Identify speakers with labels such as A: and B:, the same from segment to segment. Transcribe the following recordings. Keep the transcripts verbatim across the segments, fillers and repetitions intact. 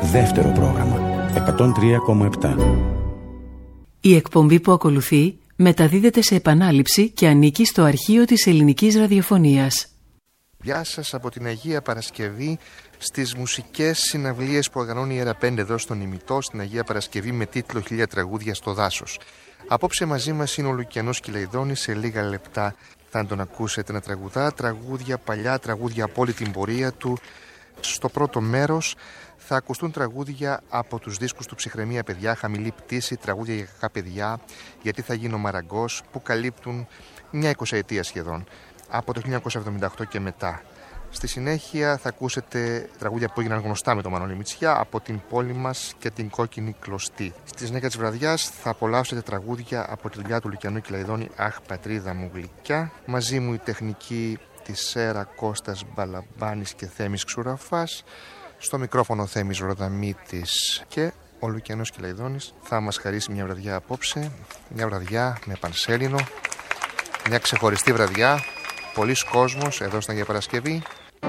A: Δεύτερο πρόγραμμα εκατόν τρία κόμμα επτά.
B: Η εκπομπή που ακολουθεί μεταδίδεται σε επανάληψη και ανήκει στο αρχείο της Ελληνικής Ραδιοφωνίας.
C: Γεια σας από την Αγία Παρασκευή στις μουσικές συναυλίες που οργανώνει η Ιέρα πέντε εδώ στον Ημιτό, στην Αγία Παρασκευή με τίτλο «Χίλια τραγούδια στο δάσος». Απόψε μαζί μας είναι ο Λουκιανός Κυλαϊδόνης. Σε λίγα λεπτά θα τον ακούσετε να τραγουδά τραγούδια παλιά, τραγούδια από όλη την πορεία του. Στο πρώτο μέρος θα ακουστούν τραγούδια από τους δίσκους του «Ψυχραιμία παιδιά», «Χαμηλή πτήση», τραγούδια για κακά παιδιά, «Γιατί θα γίνω μαραγκός», που καλύπτουν μια εικοσαετία σχεδόν, από το χίλια εννιακόσια εβδομήντα οκτώ και μετά. Στη συνέχεια θα ακούσετε τραγούδια που έγιναν γνωστά με τον Μανώλη Μητσιά, από την πόλη μας και την κόκκινη κλωστή. Στη συνέχεια της βραδιάς θα απολαύσετε τραγούδια από τη δουλειά του Λουκιανού Κυλαϊδόνη, «Αχ πατρίδα μου γλυκιά». Μαζί μου η τεχνική της Σέρα, Κώστας Μπαλαμπάνης και Θέμης Ξουραφάς. Στο μικρόφωνο Θέμης Ροδαμίτης και ο Λουκιανός Κυλαϊδόνης θα μας χαρίσει μια βραδιά απόψε. Μια βραδιά με πανσέλινο, μια ξεχωριστή βραδιά. Πολύς κόσμος εδώ στην Αγία Παρασκευή.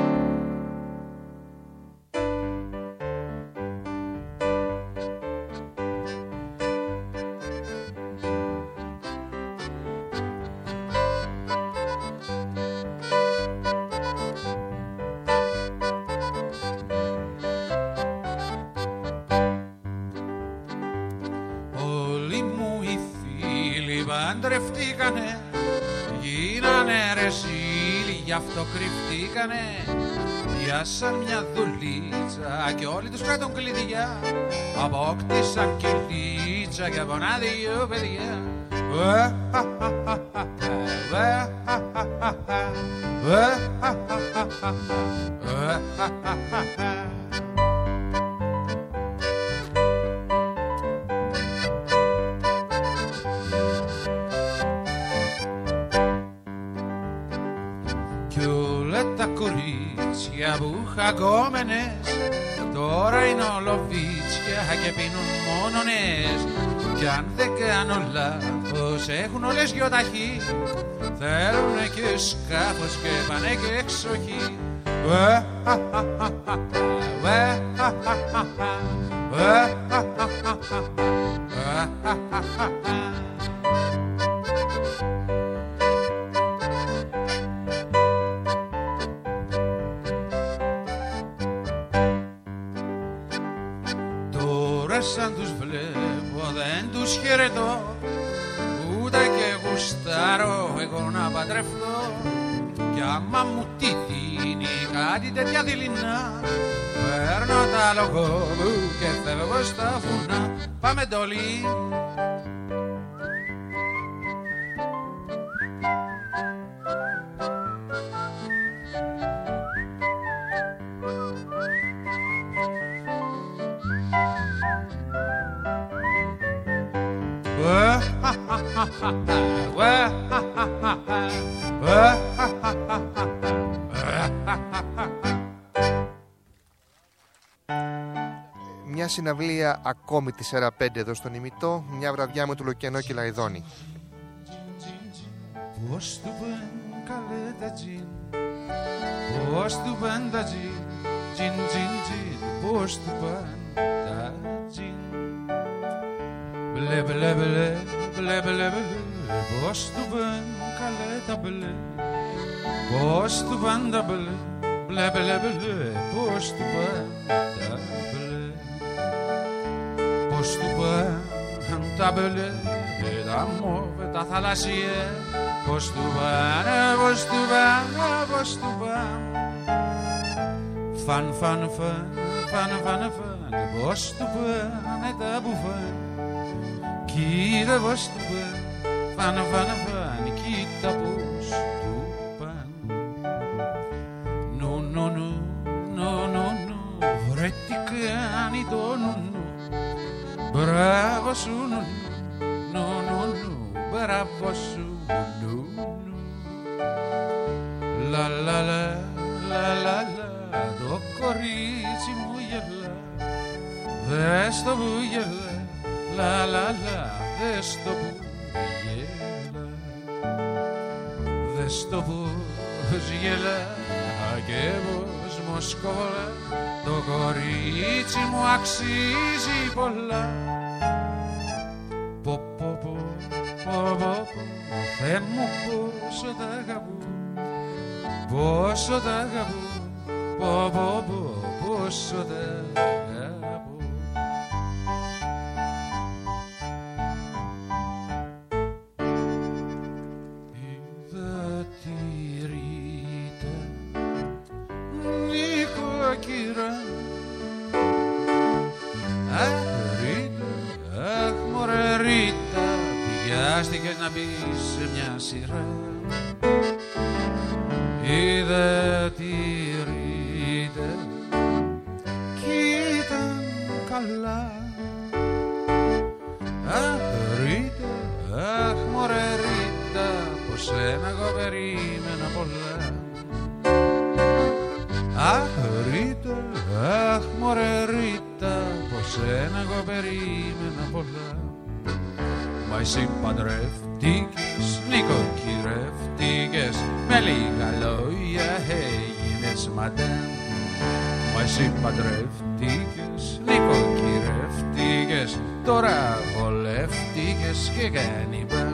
D: Όλοι μου οι φίλοι παντρευτήκανε, γίνανε ρεσίλοι, γι' αυτό κρυφτήκανε. Πιάσαν μια δουλίτσα και όλοι τους κρατούν κλειδιά, απόκτησαν κυλίτσα και από ένα δύο παιδιά. Κι όλα τα κορίτσια που είχα κόμενες τώρα είναι ολοβίτσια και πίνουν μόνο νες. Κι αν δεν κάνω λάθος έχουν όλες γιοταχή, θέλουνε και σκάφος και πάνε και εξοχή. Τώρα σαν τους βλέπω δεν τους χαιρετώ, ούτε και γουστάρω εγώ να παντρευτώ. Κι άμα μου τι δίνει κάτι τέτοια δειλινά, παίρνω τα λόγω μου και φεύγω στα βουνά. Πάμε ντολί.
C: Μια συναυλία ακόμη της Έρα πέντε εδώ στον Ημιτό, μια βραδιά με τον Λουκιανό Κυλαϊδόνη.
D: Πώς του πεν καλέ τα τζιν, πώς του πεν τα τζιν, τζιν τζιν τζιν, πώς του πεν τα τζιν. Μπλε μπλε μπλε, μπλε μπλε μπλε, πώς του πεν καλέ τα μπλε, πώς του πεν τα μπλε, μπλε μπλε μπλε, πώς του πεν τα μπλε. Πώς του πάνε τα μπελέ, τα μόβε, τα θαλασσιέ. Πώς του πάνε, πώς του πάνε, πώς του πάνε. Φαν, φαν, φαν, φαν, φαν, φαν. Πώς του πάνε τα μπουφάν. Κοίτα πώς του πάνε, φαν, φαν, φαν. Κοίτα πώς του πάνε. Νου, νου, νου, νου, νου, νου. Βρε τι κάνει το νου, νου. Μπράβο σου νου, νου, νου, νου, μπράβο σου νου, νου. Λα, λα, λα, λα, λα, λα, το κορίτσι μου γελά. Δες το που γελά, λα, λα, λα, δες το που γελά. Δες το πως γελά και πως μου σκόλα, το κορίτσι μου αξίζει πολλά. Πω πω πω, πω πω πω, Θεέ μου πόσο τα αγαπώ, πόσο τα αγαπώ, πω πω πω, πόσο τα αγαπώ. Είδα τη Ρίτα, νοικοκυρά, αχ Ρίτα, αχ μωρέ Ρίτα, βιάστηκες να μπεις σε μια σειρά. Είδα τη Ρίτα κι ήταν καλά. Αχ Ρίτα, αχ μωρέ Ρίτα, πως ένα εγώ περίμενα πολλά. Αχ Ρίτα, αχ μωρέ Ρίτα, πως ένα εγώ περίμενα πολλά. Μα εσύ παντρεύτηκες, νοικοκυρεύτηκες, με λίγα λόγια έγινες μαντάμ. Μα εσύ παντρεύτηκες, νοικοκυρεύτηκες, τώρα βολεύτηκες και κάνει μπαμ.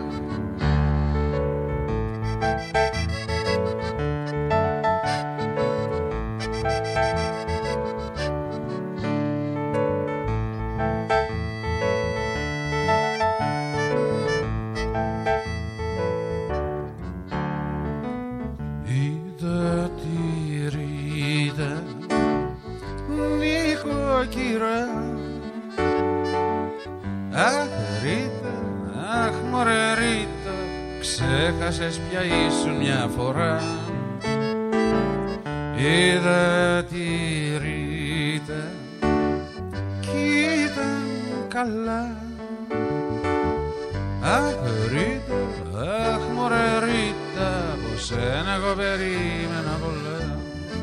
D: Ξέχασες πια ήσουν μια φορά. Είδα τη Ρίτα κι ήταν καλά. Αχ Ρίτα, αχ μωρέ Ρίτα, πως ένα εγώ περίμενα πολλά.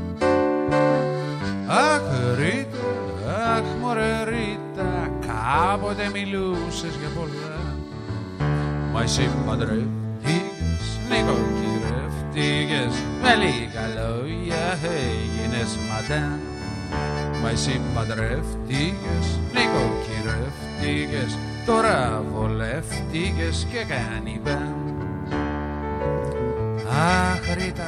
D: Αχ Ρίτα, αχ μωρέ Ρίτα, κάποτε μιλούσες για πολλά. Μα εσύ παντρεύτηκες, νοικοκυρεύτηκες, με λίγα λόγια έγινες μαντάμ. Μα εσύ παντρεύτηκες, νοικοκυρεύτηκες, τώρα βολεύτηκες και κάνει μπαμ. Αχ Ρίτα,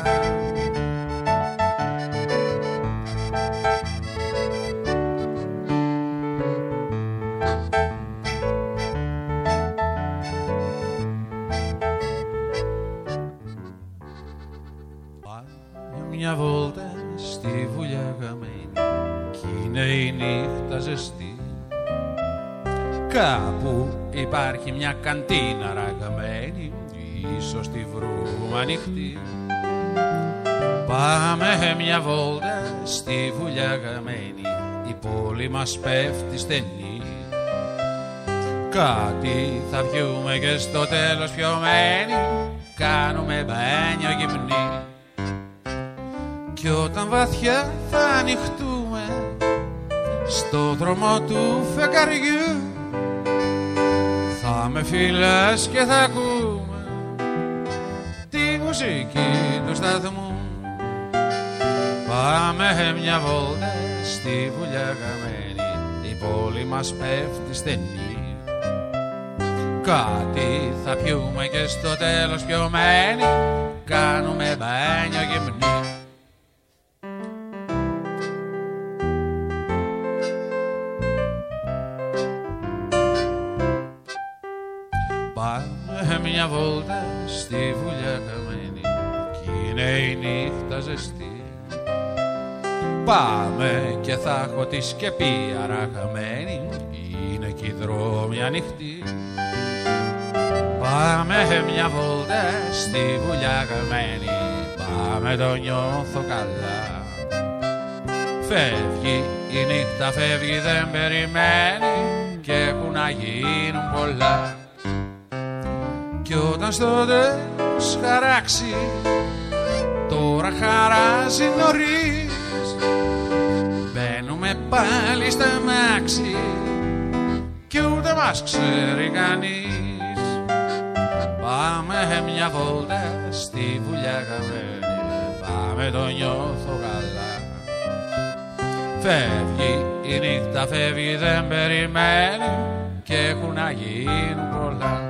D: μια βόλτα στη βουλιά γαμμένη κι είναι η νύχτα ζεστή. Κάπου υπάρχει μια καντίνα ραγαμένη, ίσως τη βρούμε ανοιχτή. Πάμε μια βόλτα στη βουλιά γαμμένη, η πόλη μας πέφτει στενή. Κάτι θα πιούμε και στο τέλος πιωμένοι, κάνουμε μπάνιο γυμνή. Κι όταν βαθιά θα ανοιχτούμε στο δρόμο του φεγγαριού, θα με φιλάς και θα ακούμε τη μουσική του σταθμού. Πάμε μια βόλτα στη βουλιά γαμμένη, η πόλη μας πέφτει στενή. Κάτι θα πιούμε και στο τέλος πιωμένοι, κάνουμε μπάνιο γυμνή. Πάμε μια βόλτα στη βουλιά καμένη κι είναι η νύχτα ζεστή. Πάμε και θα έχω τη σκεπή αραχαμένη, είναι κι οι δρόμοι ανοιχτοί. Πάμε μια βόλτα στη βουλιά καμένη, πάμε το νιώθω καλά. Φεύγει η νύχτα, φεύγει δεν περιμένει και έχουν να γίνουν πολλά. Κι όταν στο τέλος χαράξει, τώρα χαράζει νωρίς, μπαίνουμε πάλι στα μάξι κι ούτε μας ξέρει κανείς. Πάμε μια βόλτα στη βουλιά γαμμένη, πάμε το νιώθω καλά. Φεύγει η νύχτα, φεύγει, δεν περιμένει και έχουν να γίνουν πολλά.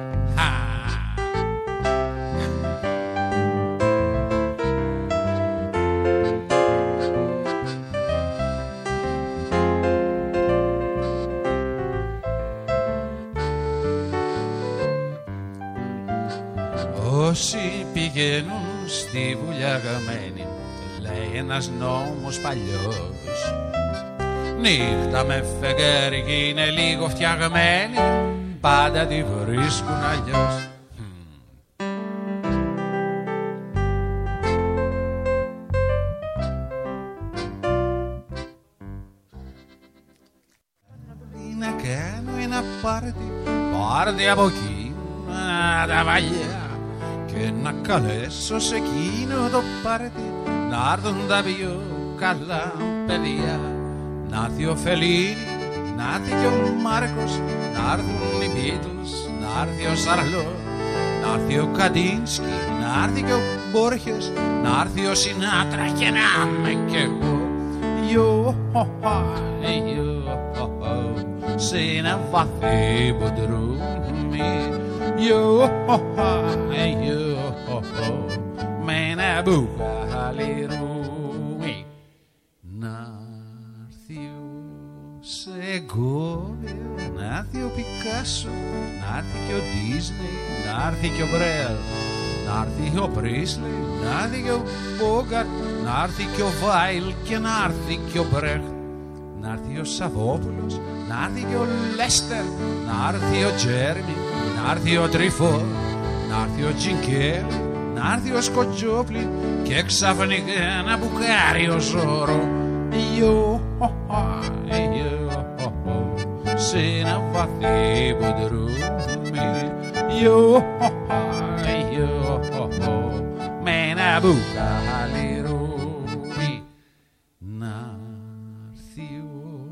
D: Όσοι πηγαίνουν στη βουλιά γαμμένη, λέει ένας νόμος παλιός, νύχτα με φεγγάρι κι είναι λίγο φτιαγμένη, πάντα τη βρίσκουν αλλιώς. Να κάνω ένα πάρτι, πάρτι από εκεί, τα παλιά, και να καλέσω σε εκείνο το πάρτι να έρθουν τα πιο καλά παιδιά. Να έρθει ο Φελίνη, να έρθει και ο Μάρκος, να έρθουν οι Μπίτλς, να έρθει ο Σαρλό, να έρθει ο Καντίνσκι, να έρθει και ο Μπόρχες, να έρθει ο Σινάτρα και να είμαι κι εγώ. Yo, ho, ho, yo, ho, ho, σε ένα βαθύ μποντρούμι. Yo, ho, ho, yo, ho, ho, με ένα μπουγαλιρούμι. Να έρθει ο Σεγκόβια, να έρθει ο Πικάσο, να έρθει και ο Ντίσνεϊ, να έρθει και ο Μπρέλ, να έρθει ο Πρίσλεϊ, να έρθει και ο Μπόγκαρτ, να έρθει και ο Βάιλ και να έρθει και ο Μπρέχτ, να έρθει ο Σαββόπουλος, να έρθει και ο Λέστερ, να έρθει ο Τζέρμι, να έρθει ο Τριφό, να έρθει ο Τζινκέλ, να έρθει ο Σκοτζόπλιν και ξαφνικά να μπουκάρει ο Ζώρο. Yo, ho, ho, yo, ho, ho, σε ένα βαθύ μποντρούμι. Yo, ho, ho, yo, ho, ho, με ένα μπουκαλιρούμι. Να έρθει ο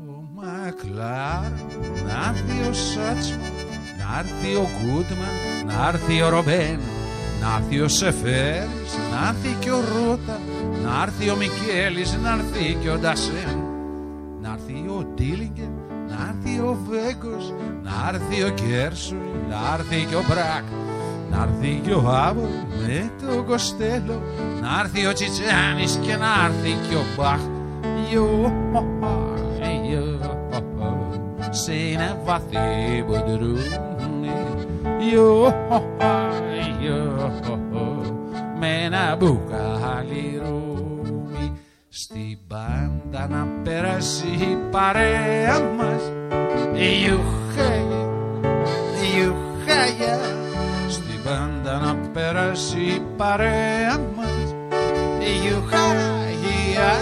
D: Μακλάρ, να έρθει ο Σάτσμα, να έρθει ο Γκούτμαν, να έρθει ο Ρομπέν, να έρθει ο Σεφέρης, να έρθει και ο Ρότα, να έρθει ο Μικέλης, να έρθει και ο Ντασέν, να έρθει ο Ντίλιγκεν, να έρθει ο Βέγκος, να έρθει ο Κέρσουι, να έρθει και ο Μπρακ, να έρθει και ο Άβο με το Κοστέλο, να έρθει ο Τσιτσάνης και να έρθει και ο Μπαχ. Yo, ho, ho, yo, ho, ho, σε ένα βαθύ μποντρούμι. Yo, ho, ho, yo, ho, ho, με ένα μπουκαλιρούμι. Στην πάντα να περάσει η παρέα μας. Ιουχάγια, ιουχάγια. Στην πάντα να περάσει η παρέα μας. Ιουχάγια.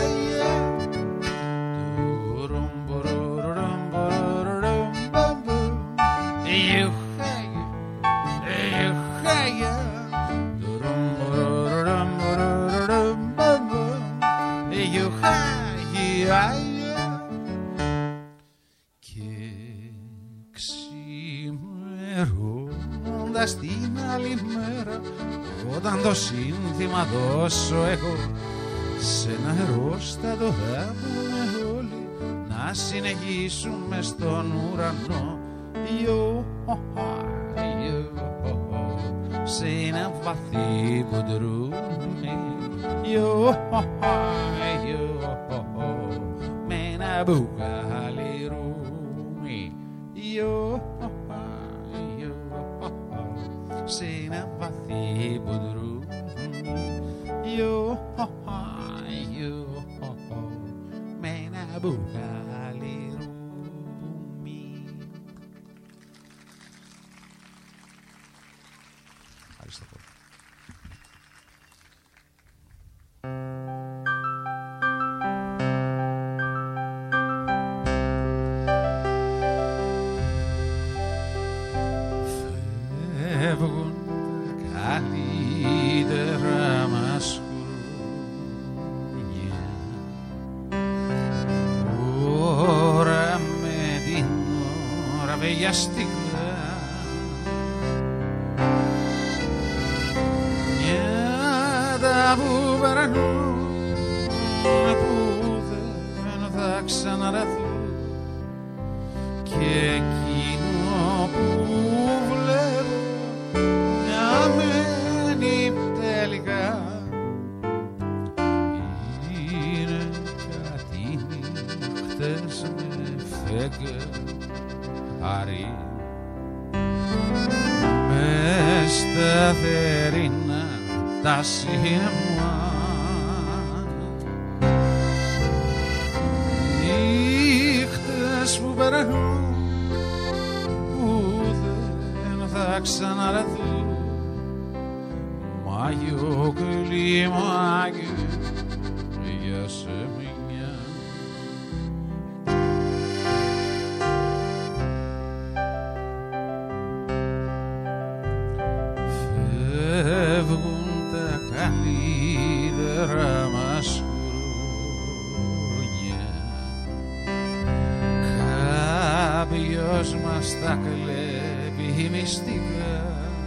D: Την άλλη μέρα, όταν το σύνθημα δώσω εγώ, σε ένα αερόστατο θα πούμε όλοι να συνεχίσουμε στον ουρανό. Yo, ho, ho, yo, ho, ho, σε ένα βαθύ μποντρούμι. Yo, ho, ho, yo, ho, ho, με ένα μπουκαλιρούμι. Yo, ho, ho, yo, ho, ho, σε ένα βαθύ μποντρούμι. Yo, ho, ho, yo, ho, ho, με ένα μπουκαλιρούμι. Ευχαριστώ πολύ. Φεύγουν τα καλύτερα μας χρόνια, ώρα με την ώρα βεγιαστικά, νιάτα που περνούν που δεν θα θα ξαναραθούν και εκείνο που βλέπω μια μένει τελικά είναι κάτι νύχτες με φεγγάρι μες στα θερινά τα σινεμά νύχτες που περνούν που δεν θα ξαναραθούν μάγιο κλιμάκι για σε μια φεύγουν τα καλύτερα μας χρόνια κάποιος μας τα κλέβει μυστικά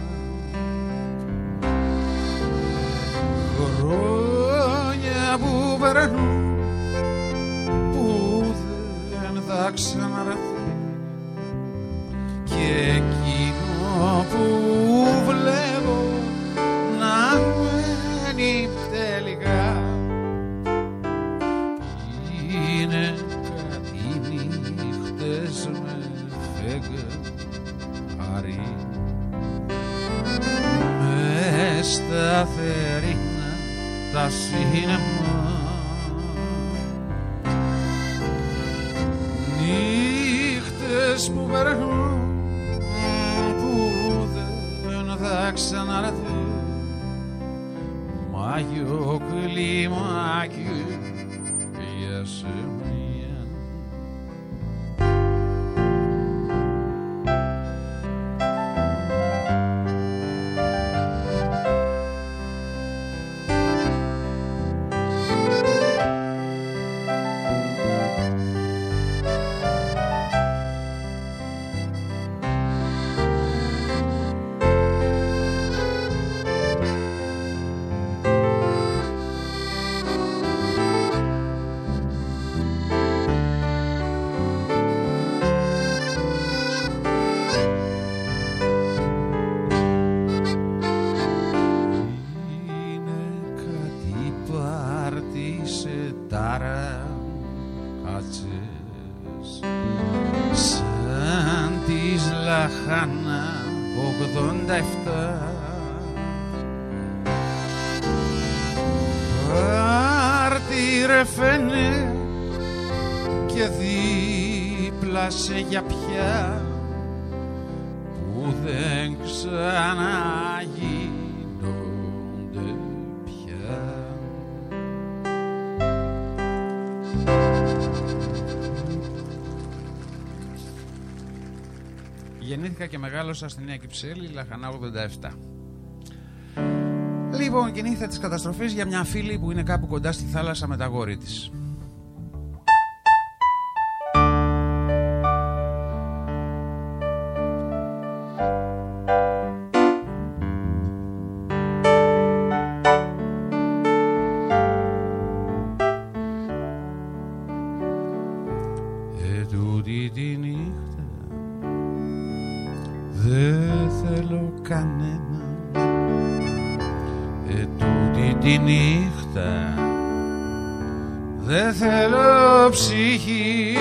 D: χρόνια που περνούν που δεν θα ξαναραθούν και εκείνο που βλέπω να μένει τελικά είναι κάτι νύχτες με φεγγάρι μες στα θερινά τα σινεμά νύχτες που περνούν που δεν θα ξαναραθούν μάγιο κλιμάκι για σε μια και δίπλα σε για πια που δεν ξαναγίνονται πια. Γεννήθηκα και μεγάλωσα στη Νέα Κυψέλη, Λαχανά ογδόντα επτά. Λοιπόν, και νύχτα της καταστροφής για μια φίλη που είναι κάπου κοντά στη θάλασσα με τα γόρη της. Ετούτη τη νύχτα δεν θέλω κανένα. Ετούτη τη νύχτα δεν θέλω ψυχή.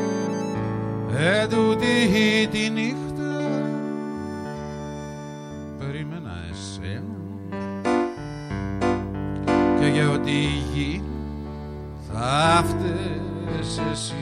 D: Ετούτη τη νύχτα περίμενα εσένα και για ό,τι γίνει θα φταίς εσύ.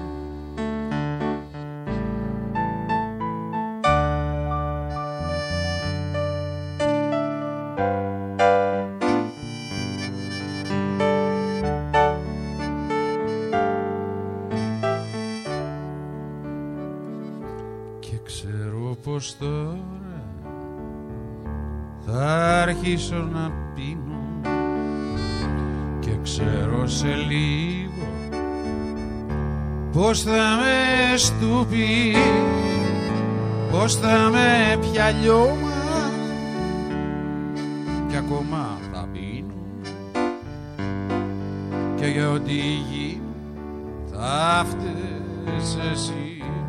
D: Πως τώρα θα αρχίσω να πίνω και ξέρω σε λίγο πως θα με στουπεί, πως θα με πια λιώμα και ακόμα θα πίνω και για ό,τι γίνει θα φταίς εσύ.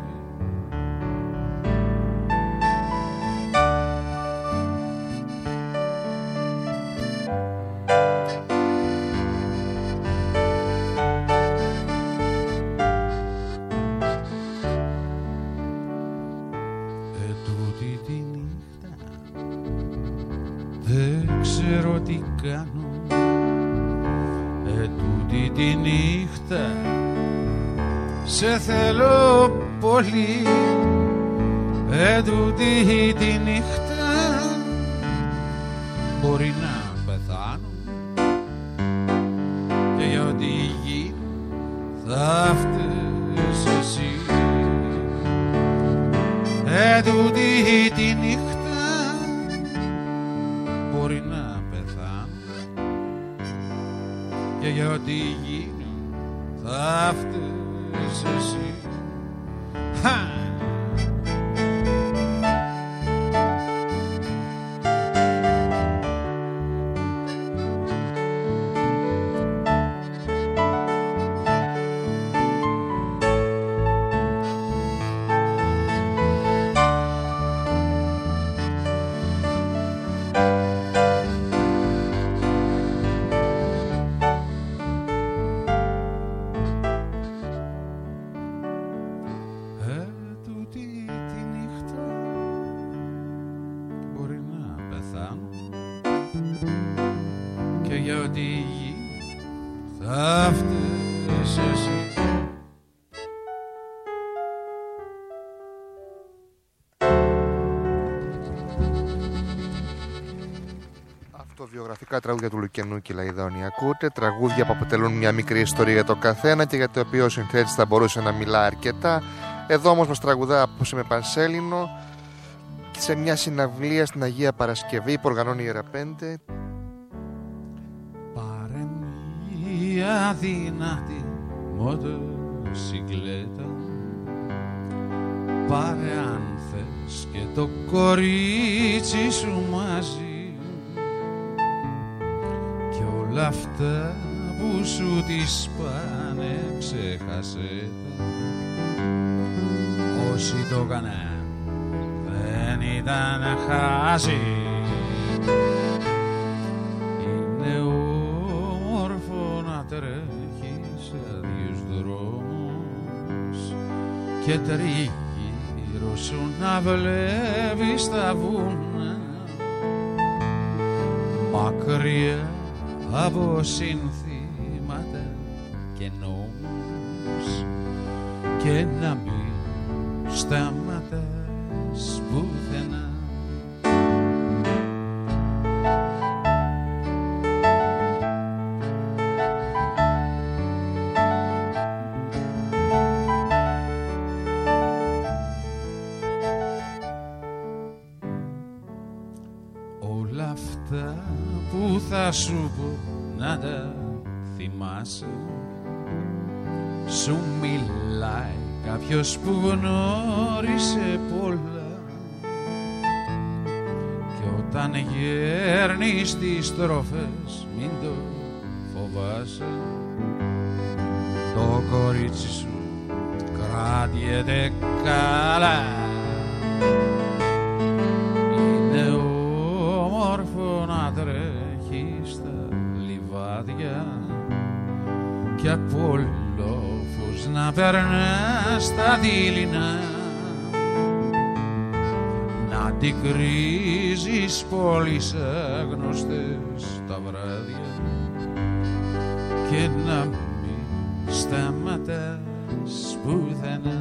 D: Σε θέλω πολύ, ετούτη τη νύχτα μπορεί να πεθάνω και για ό,τι γίνει θα φταίς εσύ. Ετούτη τη νύχτα μπορεί να πεθάνω και για ό,τι γίνει θα φταίς εσύ. Χα!
C: Βιογραφικά τραγούδια του Λουκενού και Λαϊδόνη ακούτε, τραγούδια που αποτελούν μια μικρή ιστορία για το καθένα και για το οποίο ο συνθέτης θα μπορούσε να μιλά αρκετά. Εδώ όμως μας τραγουδά απόψε με πανσέλινο σε μια συναυλία στην Αγία Παρασκευή που οργανώνει η Ιερα πέντε.
D: Πάρε μια δυνατή μοτοσυκλέτα, πάρε αν θες και το κορίτσι σου μαζί, όλα αυτά που σου τις πάνε ξέχασε τα. Όσοι το κάναν δεν ήταν χάζι. Είναι όμορφο να τρέχει σε άδειους δρόμους και τριγύρω σου να βλέπεις τα βουνά μακριά από συνθήματα και νόμους και να μην σταματάς πουθενά. Όλα αυτά που θα σου πω να τα θυμάσαι, σου μιλάει κάποιος που γνώρισε πολλά και όταν γέρνεις τις στροφές μην το φοβάσαι. Το κορίτσι σου κρατιέται καλά, είναι όμορφο να τρέχει στα λιβάδια και από λόφους να περνάς στα δειλινά, να την κρίζεις πόλεις άγνωστες τα βράδια και να μην σταματάς πουθενά.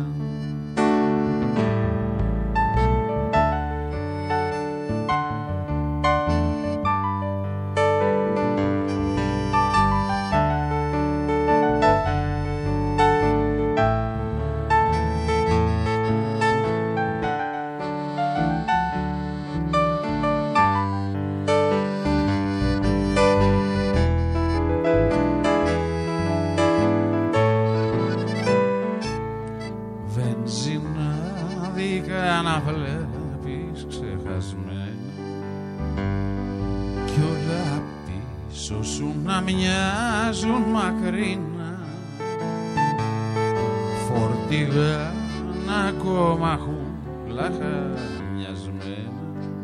D: φορτηγά ακόμα έχουν λαχανιασμένα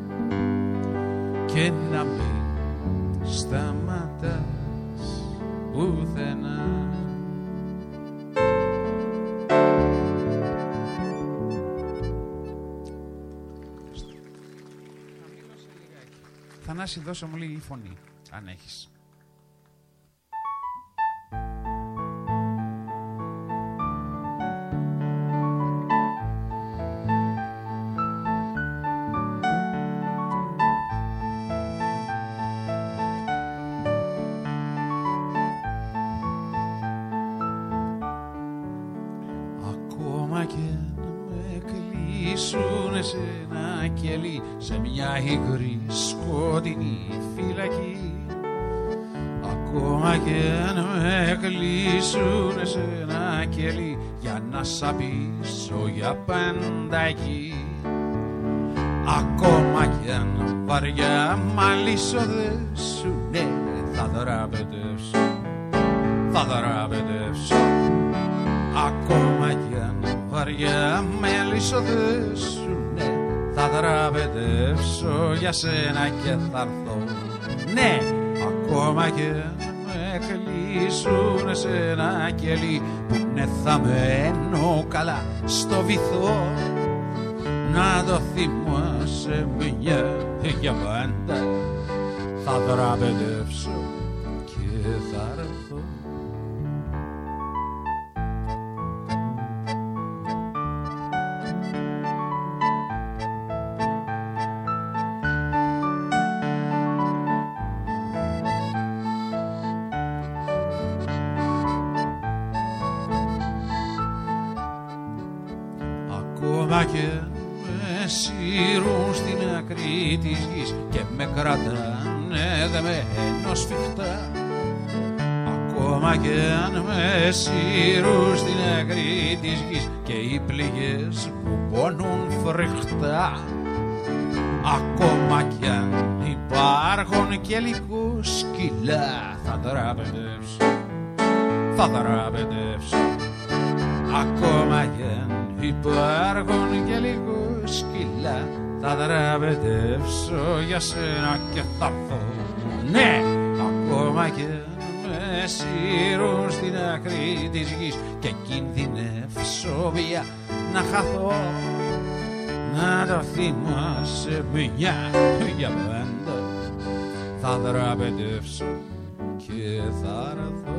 D: και να μην σταματάς πουθενά. Θανάση, δώσε μου λίγη φωνή, αν έχεις. Ακόμα και να με κλείσουνε σε ένα κελί, σε μια υγρή σκοτεινή φυλακή, ακόμα και να με κλείσουνε σε ένα κελί, για να σ' απίσω για πάντα εκεί, ακόμα και αν βαριά μαλισσοδέσουνε, θα δραπετεύσω, θα δραπετεύσω, ακόμα κι αν βαριά με λυσοδέσουνε, θα δραπετεύσω για σένα και θα έρθω. Ναι, ακόμα κι αν με κλείσουνε σε ένα κελί, που ναι θα μένω καλά στο βυθό, να το θυμάσαι μια για πάντα, θα δραπετεύσω και θα έρθω. Ακόμα και με σύρουν στην άκρη της γης και με κρατάνε δεμένο σφιχτά, ακόμα και αν με σύρουν στην άκρη της γης και οι πληγές μου πονούν φρικτά, ακόμα κι αν υπάρχουν και λίγο σκυλά, θα δραπετεύσω, θα δραπετεύσω, ακόμα κι αν υπάρχουν και λίγο σκυλά, θα δραπετεύσω για σένα και θα έρθω. Ναι, ακόμα και με σύρουν στην άκρη της γης και κινδυνεύσω πια να χαθώ, να το θυμάσαι μια για πάντα, θα δραπετεύσω και θα έρθω.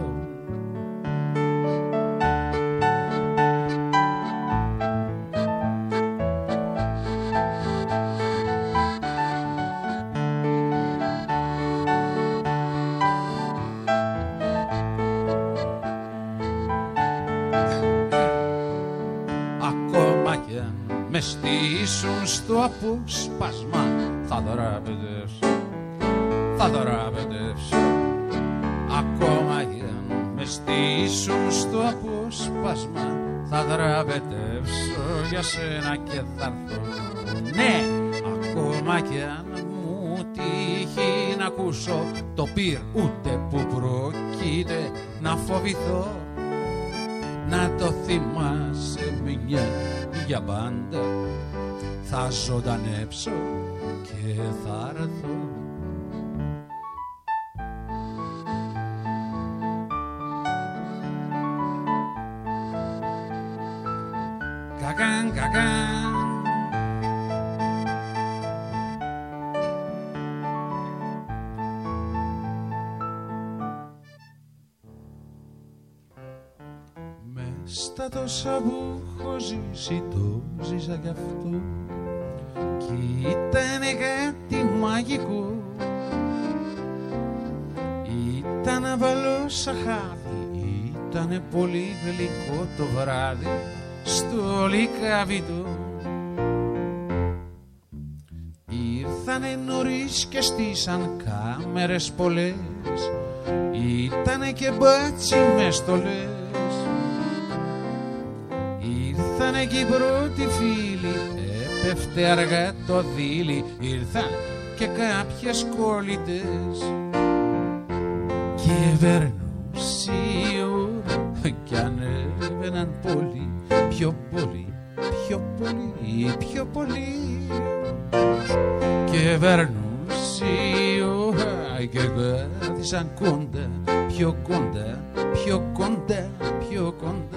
D: Με στήσουν στο απόσπασμα, θα δραπετεύσω, θα δραπετεύσω, ακόμα κι αν με στήσουν στο απόσπασμα, θα δραπετεύσω για σένα και θα έρθω. Ναι, ακόμα κι αν μου τύχει να ακούσω το πυρ, ούτε που πρόκειται να φοβηθώ, να το θυμάσαι μια για πάντα, θα ζωντανέψω και θα έρθω. Κακάν, κακάν. Στα τόσα που έχω ζήσει, το ζήσα κι αυτό κι ήτανε κάτι μαγικό. Ήταν βαλό σαχάδι, ήτανε πολύ γλυκό το βράδυ στο λυκαβητό. Ήρθανε νωρίς και στήσαν κάμερες πολλές, ήτανε και μπάτσι με στολές. Ήρθανε και οι πρώτοι φίλοι, έπεφτε αργά το δίλη, ήρθαν και κάποιες κολλητές. Και περνούσε η ώρα κι ανέβαιναν πολύ πιο πολύ. Και βερνούσε η ώρα και κάθισαν κοντά, πιο κοντά, πιο κοντά, πιο κοντά.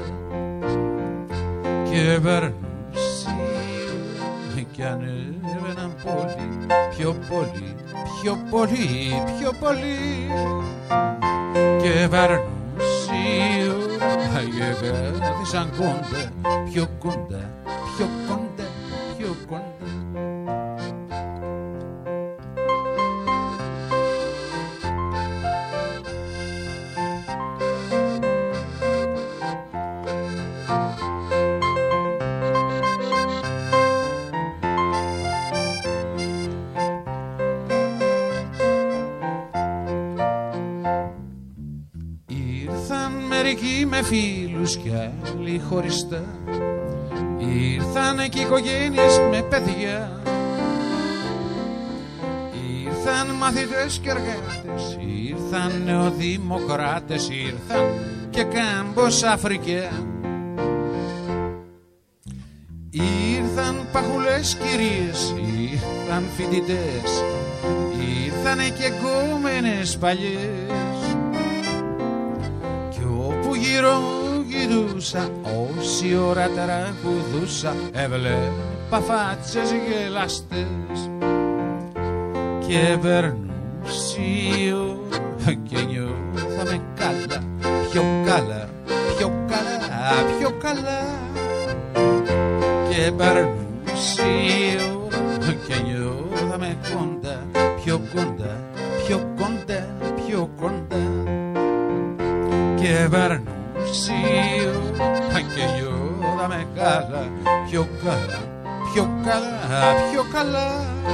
D: Και βερνούσε η ώρα και ανέβαιναν πολύ, πιο πολύ, πιο πολύ, πιο πολύ. Και βερνούσε η ώρα και κάθισαν κοντά, πιο κοντά, πιο κοντά, πιο κοντά. Με φίλους κι άλλοι χωριστά, ήρθαν και οικογένειες με παιδιά, ήρθαν μαθητές και εργάτες, ήρθαν νεοδημοκράτες, ήρθαν και κάμπος Αφρικιά, ήρθαν παχουλές κυρίες, ήρθαν φοιτητές, ήρθαν και γκόμενες παλιές. Γύρω γυρούσα, όση ώρα τραγουδούσα, έβλεπα φάτσες γελαστές. Και περνούσε η ώρα και νιώθαμε καλά, πιο καλά, πιο καλά, πιο καλά. Και περνούσε η ώρα και νιώθαμε κοντά, πιο κοντά, πιο κοντά, πιο κοντά. Και περνούσε η ώρα και νιώθαμε καλά, πιο καλά, πιο καλά, πιο καλά.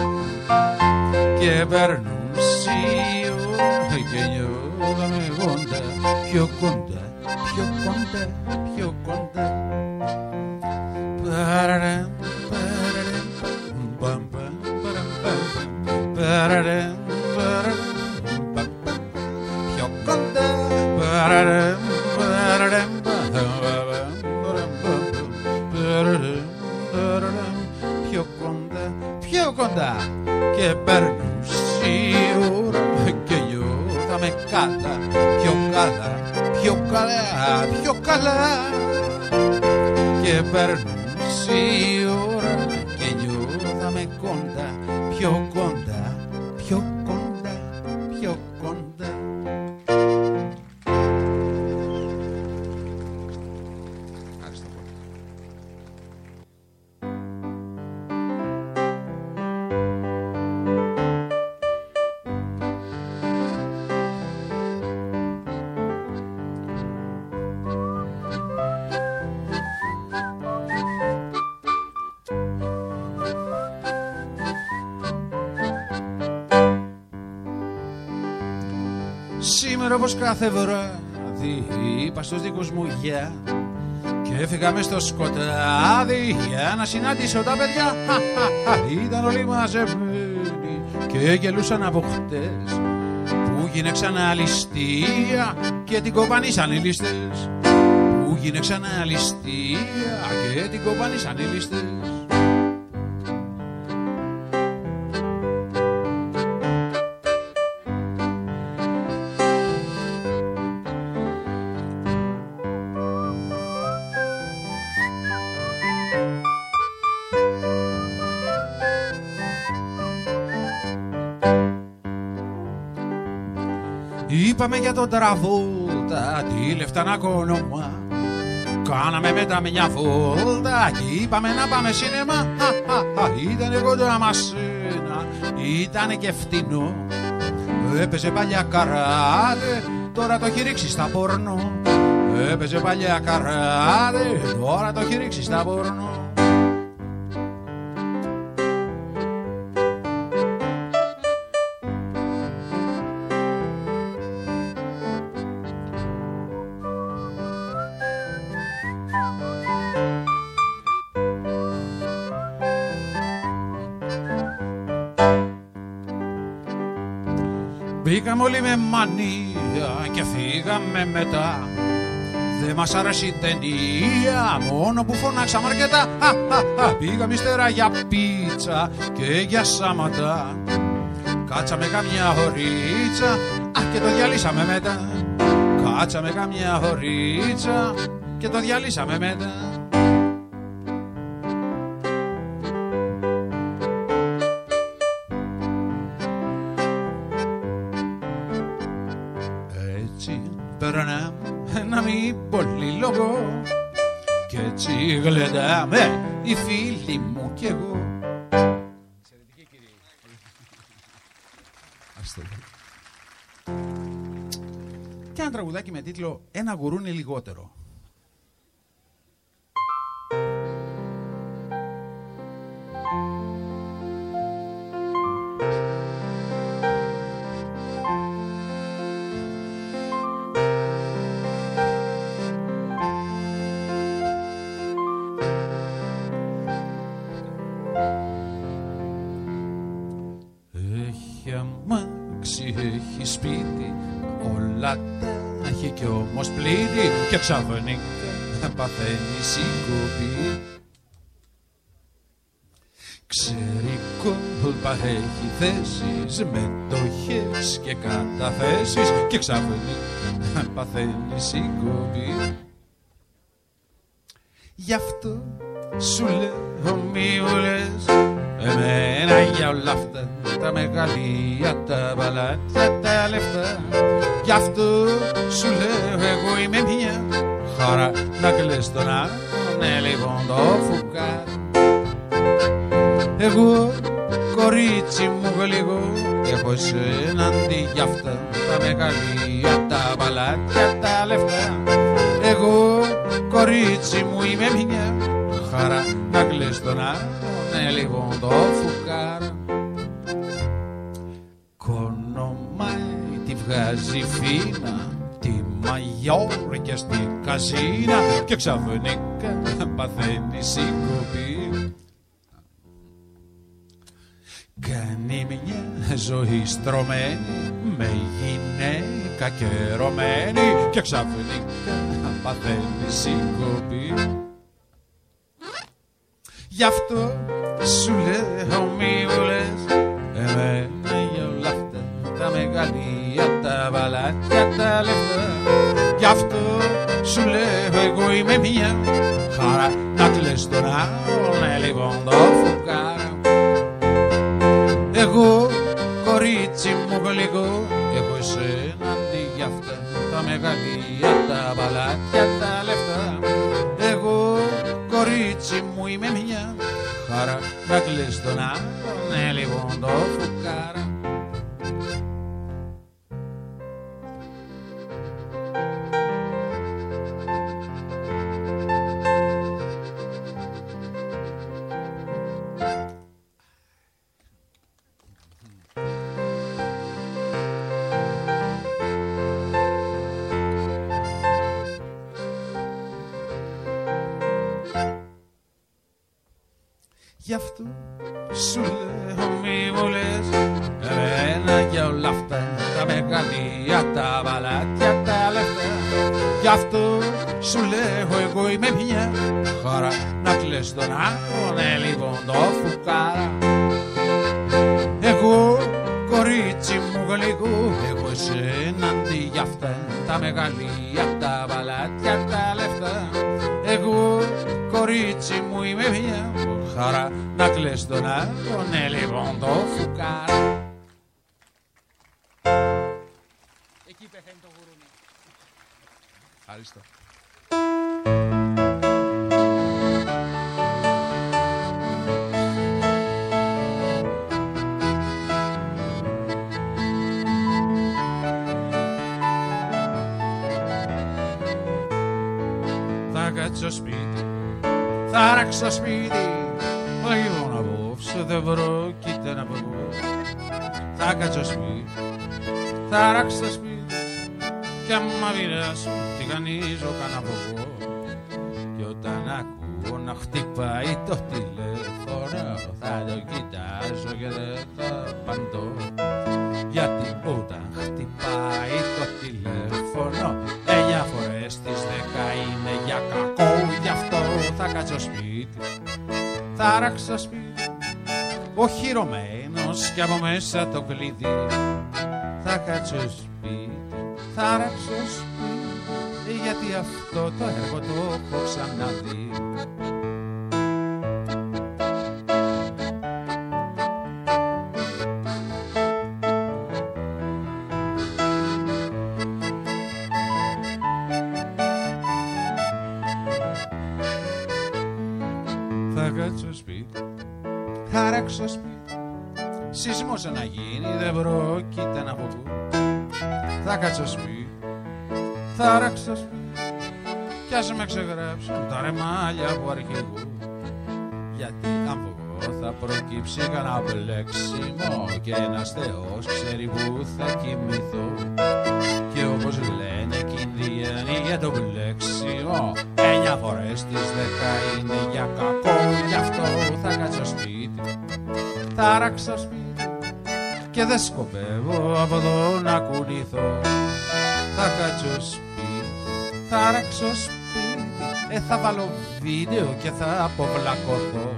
D: Και περνούσε η ώρα και νιώθαμε κοντά, πιο κοντά, πιο κοντά, πιο κοντά. Παραραμ, παραραμ, παμ, παμ, παραμ, παμ, παραραμ, παραραμ, παμ, παμ, πιο κοντά. Παραραμ, παραραμ, παραραμ, πιο κοντά, πιο κοντά. Και περνούσε η ώρα και νιώθαμε καλά, πιο καλά, πιο καλά, πιο καλά. Και περνούσε η ώρα και νιώθαμε κοντά, πιο κοντά, πιο κοντά, πιο κοντά. Σήμερα όπως κάθε βράδυ είπα στους δικούς μου γεια και έφυγα μες στο σκοτάδι για να συναντήσω τα παιδιά. Ήταν όλοι μαζεμένοι και γελούσαν από χτες που γίνε ξανά ληστεία και την κοπανίσαν οι ληστές. Που γίνε ξανά ληστεία και την κοπανίσαν οι ληστές. Είπαμε για τον Τραβόλτα, τι λεφτά να κόνομα. Κάναμε μετά μια βόλτα και είπαμε να πάμε σινεμά. Ήτανε κοντά μας ένα, ήτανε και φτηνό. Έπαιζε παλιά καράτε, τώρα το έχει ρίξει στα πορνό. Έπαιζε παλιά καράτε, τώρα το έχει ρίξει στα πορνό. Μπήκαμε όλοι με μανία και φύγαμε μετά. δεν μας άρεσε η ταινία, μόνο που φωνάξαμε αρκετά. Πήγαμε ύστερα για πίτσα και για σάματα. Κάτσαμε καμιά χωρίτσα, α, και το διαλύσαμε μετά. Κάτσαμε καμιά χωρίτσα και το διαλύσαμε μετά. Έτσι περνάμε ένα μη πολύ λόγο κι έτσι γλεντάμε οι φίλοι μου κι εγώ. Εξαιρετική κύριε. Και ένα τραγουδάκι με τίτλο «Ένα γουρούνι λιγότερο». Έχει αμάξι, έχει σπίτι, όλα τα έχει κι όμως πλήτη και ξαφνικά παθαίνει σύγκοπη. Ξέρει κόλπα, έχει θέσεις, μετοχές και καταθέσεις και ξαφνικά παθαίνει σύγκοπη. Γι' αυτό σου λέω μη μου λες εμένα για όλα αυτά τα μεγαλεία, τα παλάτια, τα λεφτά. Γι' αυτό σου λέω εγώ είμαι μια χαρά να κλαις τον άλλον, ναι λοιπόν το φουκάρι. Εγώ κορίτσι μου γλυκό έχω εσένα αντί για αυτά τα μεγαλεία, τα παλάτια, τα λεφτά. Εγώ κορίτσι μου είμαι μια χαρά να κλαις τον άλλον, ναι λοιπόν το φουκάρι. Κονομάει τη βγάζει φίνα, τη μαγιόρ και στη καζίνα και ξαφνικά παθαίνει σύγκοπη. Κάνει μια ζωή στρωμένη με γυναίκα και ρωμένη και ξαφνικά παθαίνει σύγκοπη. Γι' αυτό σου λέω μη μου λες εμένα για όλα αυτά τα μεγαλεία, τα παλάτια, τα λεφτά. Γι' αυτό σου λέω εγώ είμαι μια χαρά να κλαις τον άλλον, ναι λοιπόν το φουκάρι. Εγώ κορίτσι μου γλυκό έχω εσένα αντί για αυτά τα μεγαλεία, τα παλάτια, τα λεφτά. Εγώ κορίτσι μου είμαι μια χαρά να κλαις τον άλλον, ναι λοιπόν το φουκάρι. Γι' αυτό σου λέω μη μου λες εμένα για όλα αυτά τα μεγαλεία, τα παλάτια, τα λεφτά. Γι' αυτό σου λέω εγώ είμαι μια χαρά να κλαις τον άλλον, ναι λοιπόν το φουκάρα. Εγώ κορίτσι μου γλυκό έχω εσένα αντί για αυτά τα μεγαλεία, τα παλάτια, τα λεφτά. Εγώ κορίτσι μου είμαι μια χαρά να κλαις τον άλλον, ναι λοιπόν το φουκάρα. Εκεί πεθαίνει το γουρούνι. Ευχαριστώ. Θα κάτσω σπίτι, θα ράξω σπίτι, λίγο απόψε δεν πρόκειται να βγω. Θα κάτσω σπίτι, θα ράξω σπίτι κι άμα πειράσω τηγανίζω κανένα βγω. Κι όταν ακούω να χτυπάει το τηλέφωνο θα το κοιτάζω και δεν θα απαντώ. Γιατί όταν χτυπάει το τηλέφωνο εννιά φορές τις δέκα είναι για κακό, γι' αυτό θα κάτσω σπίτι, θα ράξω σπίτι, οχυρωμένος κι από μέσα το κλειδί. Θα κάτσω σπίτι, θα ράξω σπίτι, γιατί αυτό το έργο το έχω ξαναδεί. Θα κάτσω σπίτι, θα ράξω σπίτι, σεισμός να γίνει δεν πρόκειται να φοβώ. Θα κάτσω σπίτι, θα ράξω σπίτι, κι ας με ξεγράψουν τα ρεμάλια που αρχηγού. Γιατί αν φοβώ θα προκύψει κανένα μπλέξιμο και ένας θεός ξέρει που θα κοιμηθώ. Και όπως λένε κινδυνεύει για το μπλέξιμο, εννιά φορές τις δέκα είναι για κακό, γι' αυτό θα κάτσω σπίτι, θα ράξω σπίτι και δεν σκοπεύω από εδώ να κουνηθώ. Θα κάτσω σπίτι, θα ράξω σπίτι, ε, θα βάλω βίντεο και θα αποβλακωθώ.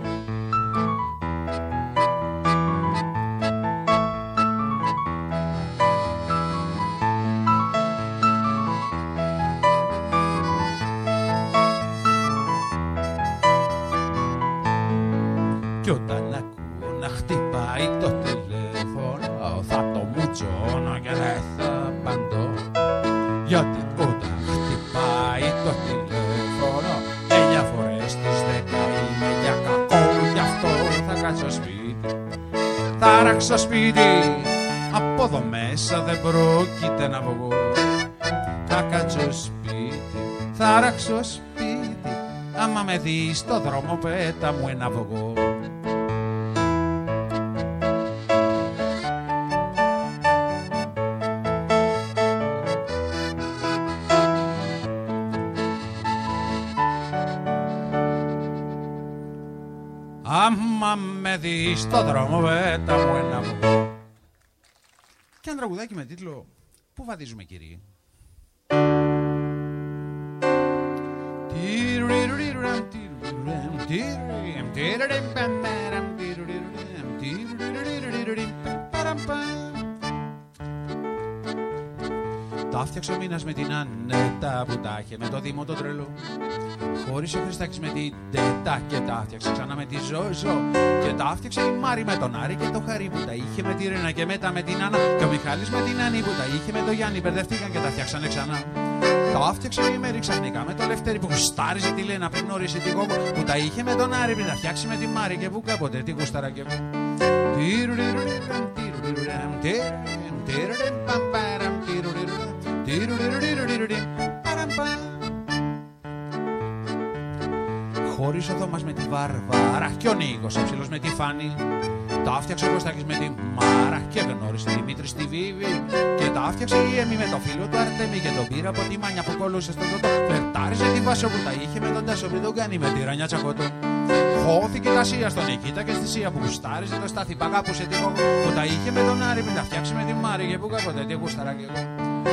D: Κι όταν ακούω να χτυπάει το τηλέφωνο, θα το μουτσώνω και δεν θα απαντώ. Γιατί όταν χτυπάει το τηλέφωνο, εννιά φορές τις δέκα είναι για κακό, γι' αυτό θα κάτσω σπίτι, θα ράξω σπίτι, από εδώ μέσα δεν πρόκειται να βγω. Θα κάτσω σπίτι, θα ράξω σπίτι, άμα με δεις στο δρόμο πέτα μου ένα αυγό. Άμα με δεις στο δρόμο πέτα μου ένα αυγό. Και ένα τραγουδάκι με τίτλο «Πού βαδίζουμε κύριοι». Τα έφτιαξε ο Μήνας με την Ανέτα που τα είχε με το Δήμο το τρελό. Χώρισε ο Χριστάκης με την Τέτα και τα έφτιαξε ξανά με τη Ζόζο. Και τα έφτιαξε η Μάρη με τον Άρη και το Χαρί που τα είχε με τη Ρένα και μετά με την Άννα. Και ο Μιχάλης με την Άννη που τα είχε με τον Γιάννη. Μπερδευτήκαν και τα φτιάξανε ξανά. Τα έφτιαξε η Μέρη ξαφνικά με το Λευτέρη που γουστάριζε τη Λένα πριν γνώρισε τη Γόγο. Που τα είχε με τον Άρη πριν τα φτιάξει με τη Μάρη και που κάποτε τη γουστάρα και εγώ. Χώρισε ο Θωμάς με τη Βαρβάρα και ο Νίκος ο ψηλός με τη Φάνη. Τα έφτιαξε ο Κωστάκης με τη Μάρα και γνώρισε Δημήτρη στη Βίβη. Και τα έφτιαξε η Έμι με το φίλο του Αρτέμι και τον πήρα από τη Μάνια που κολούσε στον τότο. Φλερτάριζε τη Βάσο που τα είχε με τον Τάσο πριν τον κάνει με τη Ρανιά Τσακώτο. Χώθηκε τα Σία στον Νικήτα και στη Σία που γουστάριζε το Στάθη παγάπουσε τη Γόγο. Που τα είχε με τον Άρη πριν τα φτιάξει με τη Μάρη και που κάποτε τη γουστάρα και εγώ.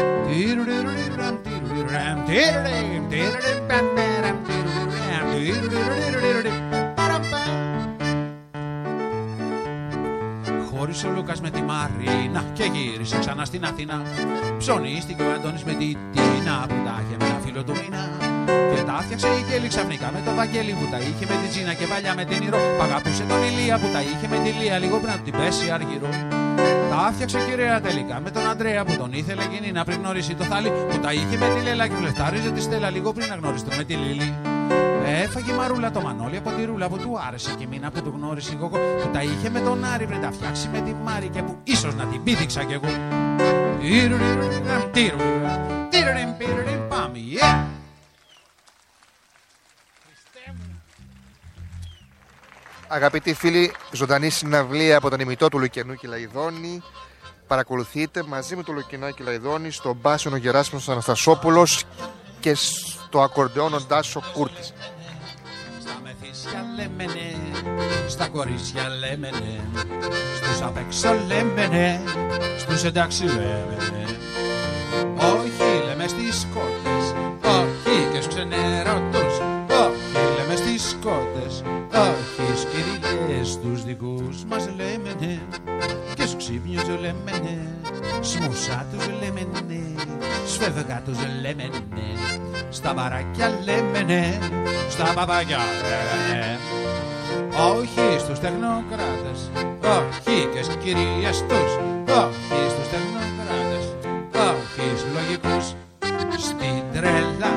D: Χώρισε ο Λούκας με τη Μαρίνα και γύρισε ξανά στην Αθήνα. Ψωνίστηκε ο Αντώνης με τη Τίνα που τα είχε με ένα φίλο του Μήνα. Και τα έφτιαξε η Κέλη ξαφνικά με το Βαγγέλη που τα είχε με τη Τζίνα και παλιά με την Ηρώ. Παγαπούσε τον Ηλία που τα είχε με τη Λία λίγο πριν να την πέσει αργυρό. Τα έφτιαξε κυρία τελικά με τον Αντρέα που τον ήθελε εκείνη να πριν γνωρίσει το Θάλι. Που τα είχε με τη Λέλα και φλεστάριζε τη Στέλλα λίγο πριν να γνωρίσει με τη Λίλη. Έφαγε η Μαρούλα το Μανώλη από τη Ρούλα που του άρεσε και μήνα που του γνώρισε η Γόγο. Που τα είχε με τον Άρη πριν τα φτιάξει με τη Μάρη και που ίσως να την πήδηξα κι εγώ. Πάμε, yeah!
C: Αγαπητοί φίλοι, ζωντανή συναυλία από τον ημιτό του Λουκενού Λαϊδόνη. Παρακολουθείτε μαζί με τον Λουκενάκη Λαϊδόνη στον μπάσο ο Γεράσιμος Αναστασόπουλος και στο ακορντεόν ο Ντάσο Κούρτης.
D: Στα μεθύσια λέμενε, στα κορίτσια λέμενε, στους απ' έξω λέμενε, στους εντάξει λέμενε. Όχι λέμε στις κόρτες, όχι και στους ενέρωτους, όχι λέμε στις κότες, όχι σκυριές, τους δικούς μας λέμε ναι, και στους ξύπνιους λέμε ναι, σμουσά τους λέμε ναι, σφεύγα τους λέμε ναι, στα μπαράκια λέμε ναι, στα παπάκια λέμε ναι. Όχι στους τεχνοκράτες, όχι και στις κυρίες τους, όχι στους τεχνοκράτες, όχι στους λογικούς, στην τρέλα,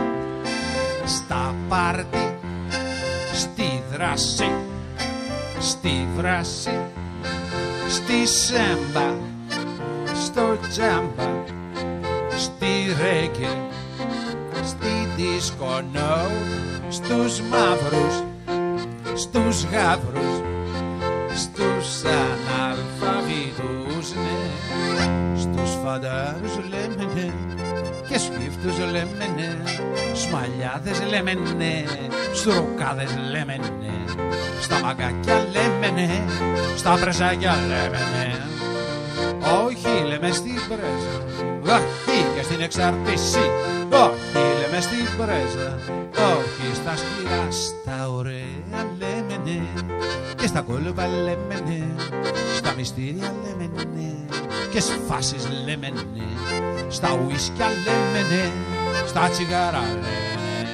D: στα πάρτι, στη δράση, στη βράση, στη σέμπα, στο τζάμπα, στη ρέγγε, στη δισκονό, στους μαύρους, στους γάβρους, στους αναλφαβήτους, ναι, στους φαντάρους λέμε ναι, και σκύφτους λέμε ναι, σμαλιάδες λέμε ναι, στρουκάδες λέμε ναι, στα μαγκάκια λέμε ναι, στα πρεζάκια λέμε ναι. Όχι λέμε στην πρέζα, όχι και στην εξαρτήση, όχι λέμε στην πρέζα, όχι στα σκληρά, στα ωραία λέμε ναι, και στα κόλπα λέμε ναι, στα μυστήρια λέμε ναι, και στις φάσεις λέμε ναι, στα ουίσκια λέμε ναι, στα τσιγάρα λέμε ναι.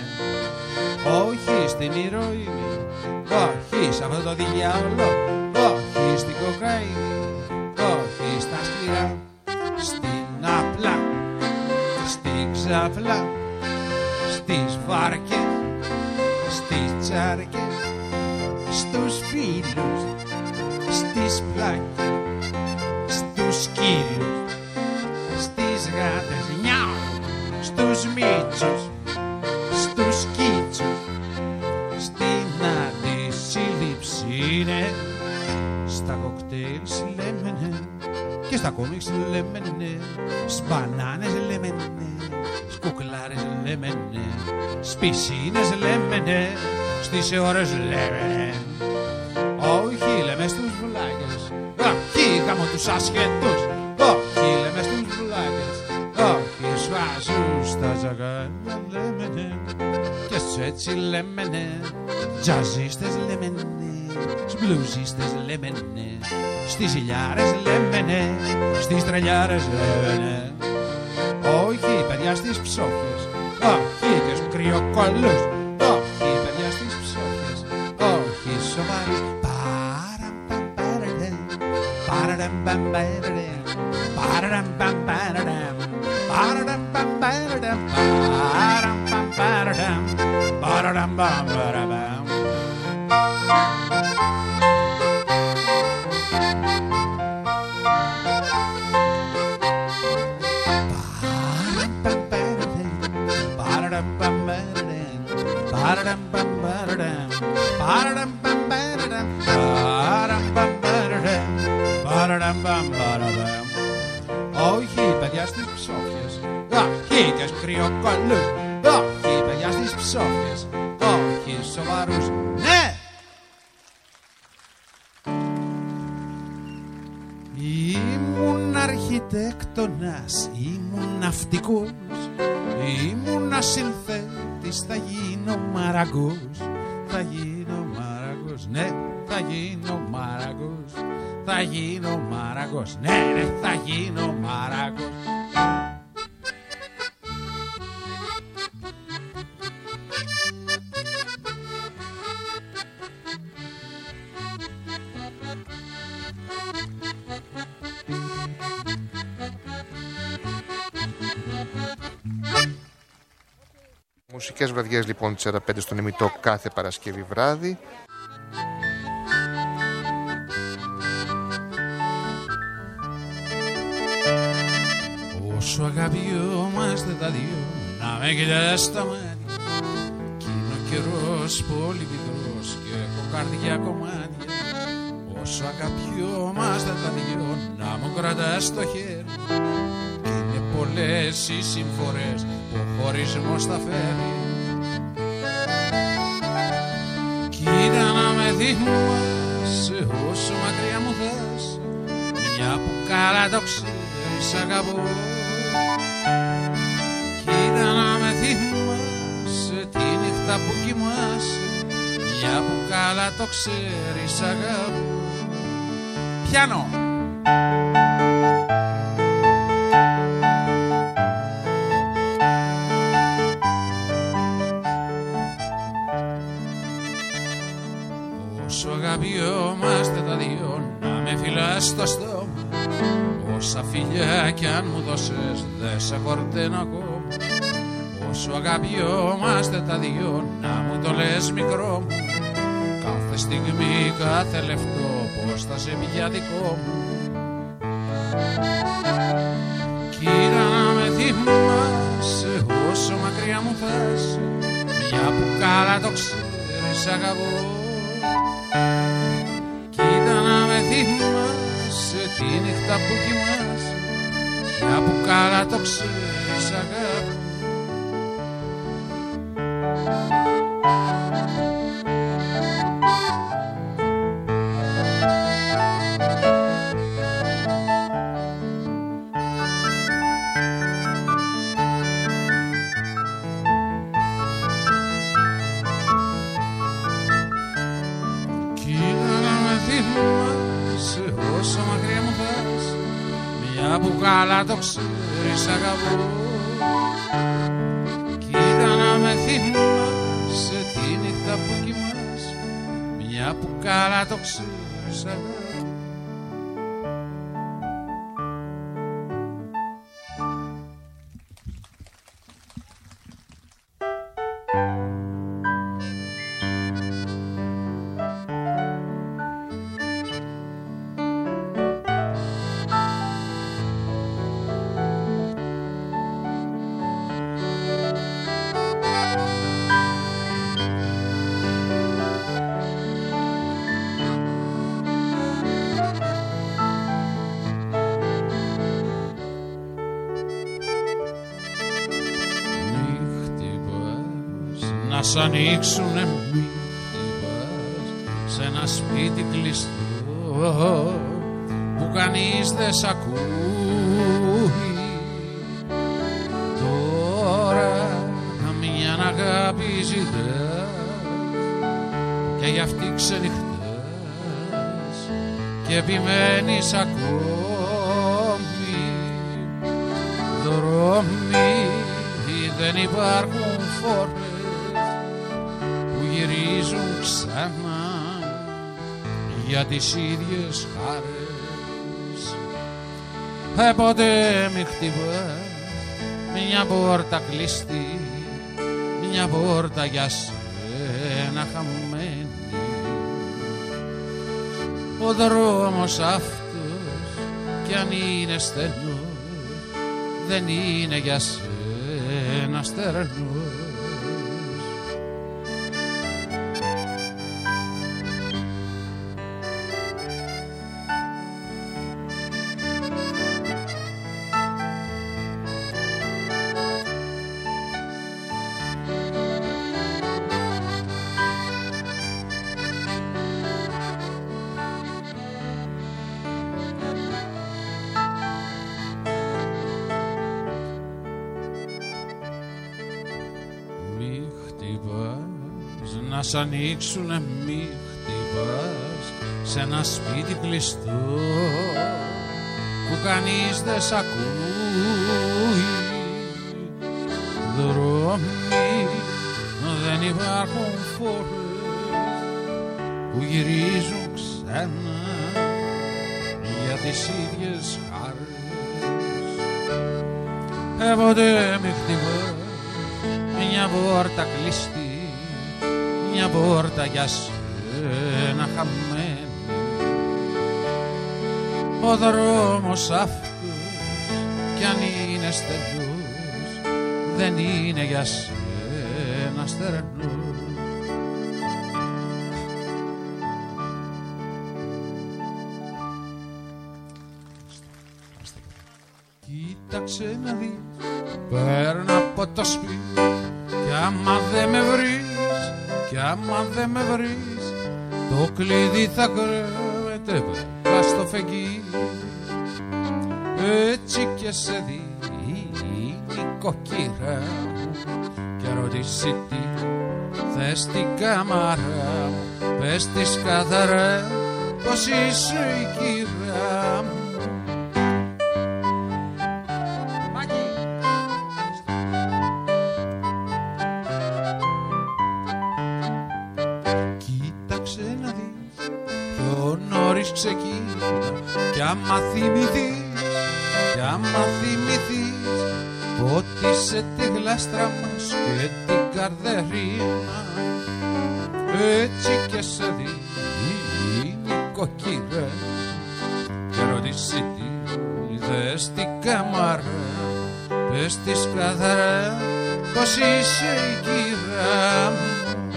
D: Όχι στην ηρωίνη, όχι σε αυτό το διάολο, όχι στην κοκαίνη, όχι στα σκληρά, στην απλά, στην ξαπλά, στις βάρκες, στις τσάρκες, στους φίλους, στις πλάκες, στους κύριους, στις γάτες, νιάου, στους μίτσους, στους κίτσους, στην αντισύλληψη, ναι, στα κοκτέιλς λέμε ναι, και στα κόμιξ λέμε ναι, στις μπανάνες λέμε ναι, στις κουκλάρες λέμε ναι, στις πισίνες λέμε ναι, στις ώρες λέμε ναι. Όχι λέμε στους βλάκες, όχι γάμω τους ασχετούς, όχι λέμε στους βλάκες, όχι σφάζουν στα ζαγάλια λέμε ναι, και στους έτσι λέμε ναι, τζαζίστες λέμε ναι, στις μπλουζίστες λέμε ναι, στις ηλιάρες λέμε ναι, στις τρελιάρες λέμε ναι. Όχι παιδιά στις ψόφιες, όχι και στους κρυοκόλλους, όχι παιδιά στις ψόφιες, όχι σοβαρούς. Όχι παιδιά στις ψόφιες, όχι και στους κρυοκόλλους, όχι παιδιά στις ψόφιες, όχι σοβαρούς, ναι! Ήμουν αρχιτέκτονας, ήμουν ναυτικός, ήμουν συνθέτης, θα γίνω μαραγκός, θα γίνω μαραγκός, ναι, θα γίνω μαραγκός, θα γίνω μαραγκός, ναι, ναι, θα γίνω μαραγκός.
C: Μουσικές βραδιές λοιπόν της ΕΡΑ πέντε στον ημιτό κάθε Παρασκευή βράδυ.
D: Όσο αγαπιόμαστε τα δυο, να με κοιτάς στα μάτια, κι είναι ο καιρός πολύ μικρός και έχω καρδιά κομμάτια. Όσο αγαπιόμαστε τα δυο, να μου κρατάς το χέρι, κι είναι πολλές οι συμφορές που ο χωρισμός θα φέρει. Κοίτα να με θυμάσαι όσο μακριά μου θες, μια που καλά το ξέρεις αγαπώ. Κοίτα να με θυμάσαι τι νύχτα που κοιμάσαι, μια που καλά το ξέρεις αγάπη. Πιάνω! Όσο αγαπιόμαστε τα δυο, να με φυλάς στο στόμα, όσα φιλιά κι αν μου δώσες δε σε χορταίνω ακόμα. Όσο αγαπιόμαστε τα δυο, να μου το λες μικρό μου, κάθε στιγμή, κάθε λεπτό, πως θα σε πια δικό μου. Κοίτα να με θυμάσαι όσο μακριά μου θες, μια που καλά το ξέρεις αγαπώ. Κοίτα να με θυμάσαι τη νύχτα που κοιμάσαι, μια που καλά το ξέρεις αγάπη. Καλά το ξέρεις αγαπώ. Κοίτα να με θυμάσαι τη νύχτα που κοιμάσαι, μια που καλά το ξέρεις αγαπώ. Σ' ανοίξουνε μη χτυπάς σε ένα σπίτι κλειστό που κανείς δεν σ' ακούει. Τώρα μια αγάπη ζητάς και γι' αυτή ξενυχτάς και επιμένεις ακόμη. Δρόμοι δεν υπάρχουν φόρες γυρίζουν ξανά για τις ίδιες χαρές. Ε, ποτέ μη χτυπάς μια πόρτα κλειστή, μια πόρτα για σένα χαμένη. Ο δρόμος αυτός κι αν είναι στενός, δεν είναι για σένα στερνός. Να σ' ανοίξουνε μη χτυπάς σε ένα σπίτι κλειστό που κανείς δεν σ' ακούει. Δρόμοι δεν υπάρχουν φορές που γυρίζουν ξανά για τις ίδιες χαρές. Ε, ποτέ μη χτυπάς μια πόρτα κλειστή, μια πόρτα για σένα χαμένη. Ο δρόμος αυτός κι αν είναι στενός, δεν είναι για σένα στερνός. Κοίταξε να δεις, παίρνω από το σπίτι κι άμα δεν με βρεις, κι άμα δεν με βρεις, το κλειδί θα κρέμεται πέρα στο φεγγί. Έτσι και σε δει η κοκκύρα μου και ρωτήσει τι θες την κάμαρα μου, πες της καθαρά πως είσαι η κύρα μου. Κοίταξε να δεις πιο νωρίς ξεκίνα κι άμα θυμηθείς, κι άμα θυμηθείς πότισε τη γλάστρα μας και την καρδερίνα, έτσι και σε δει νοικοκύρε και ρωτήσει τι θες την κάμαρα, πες της καθαρά πως είσαι η κύρα μου.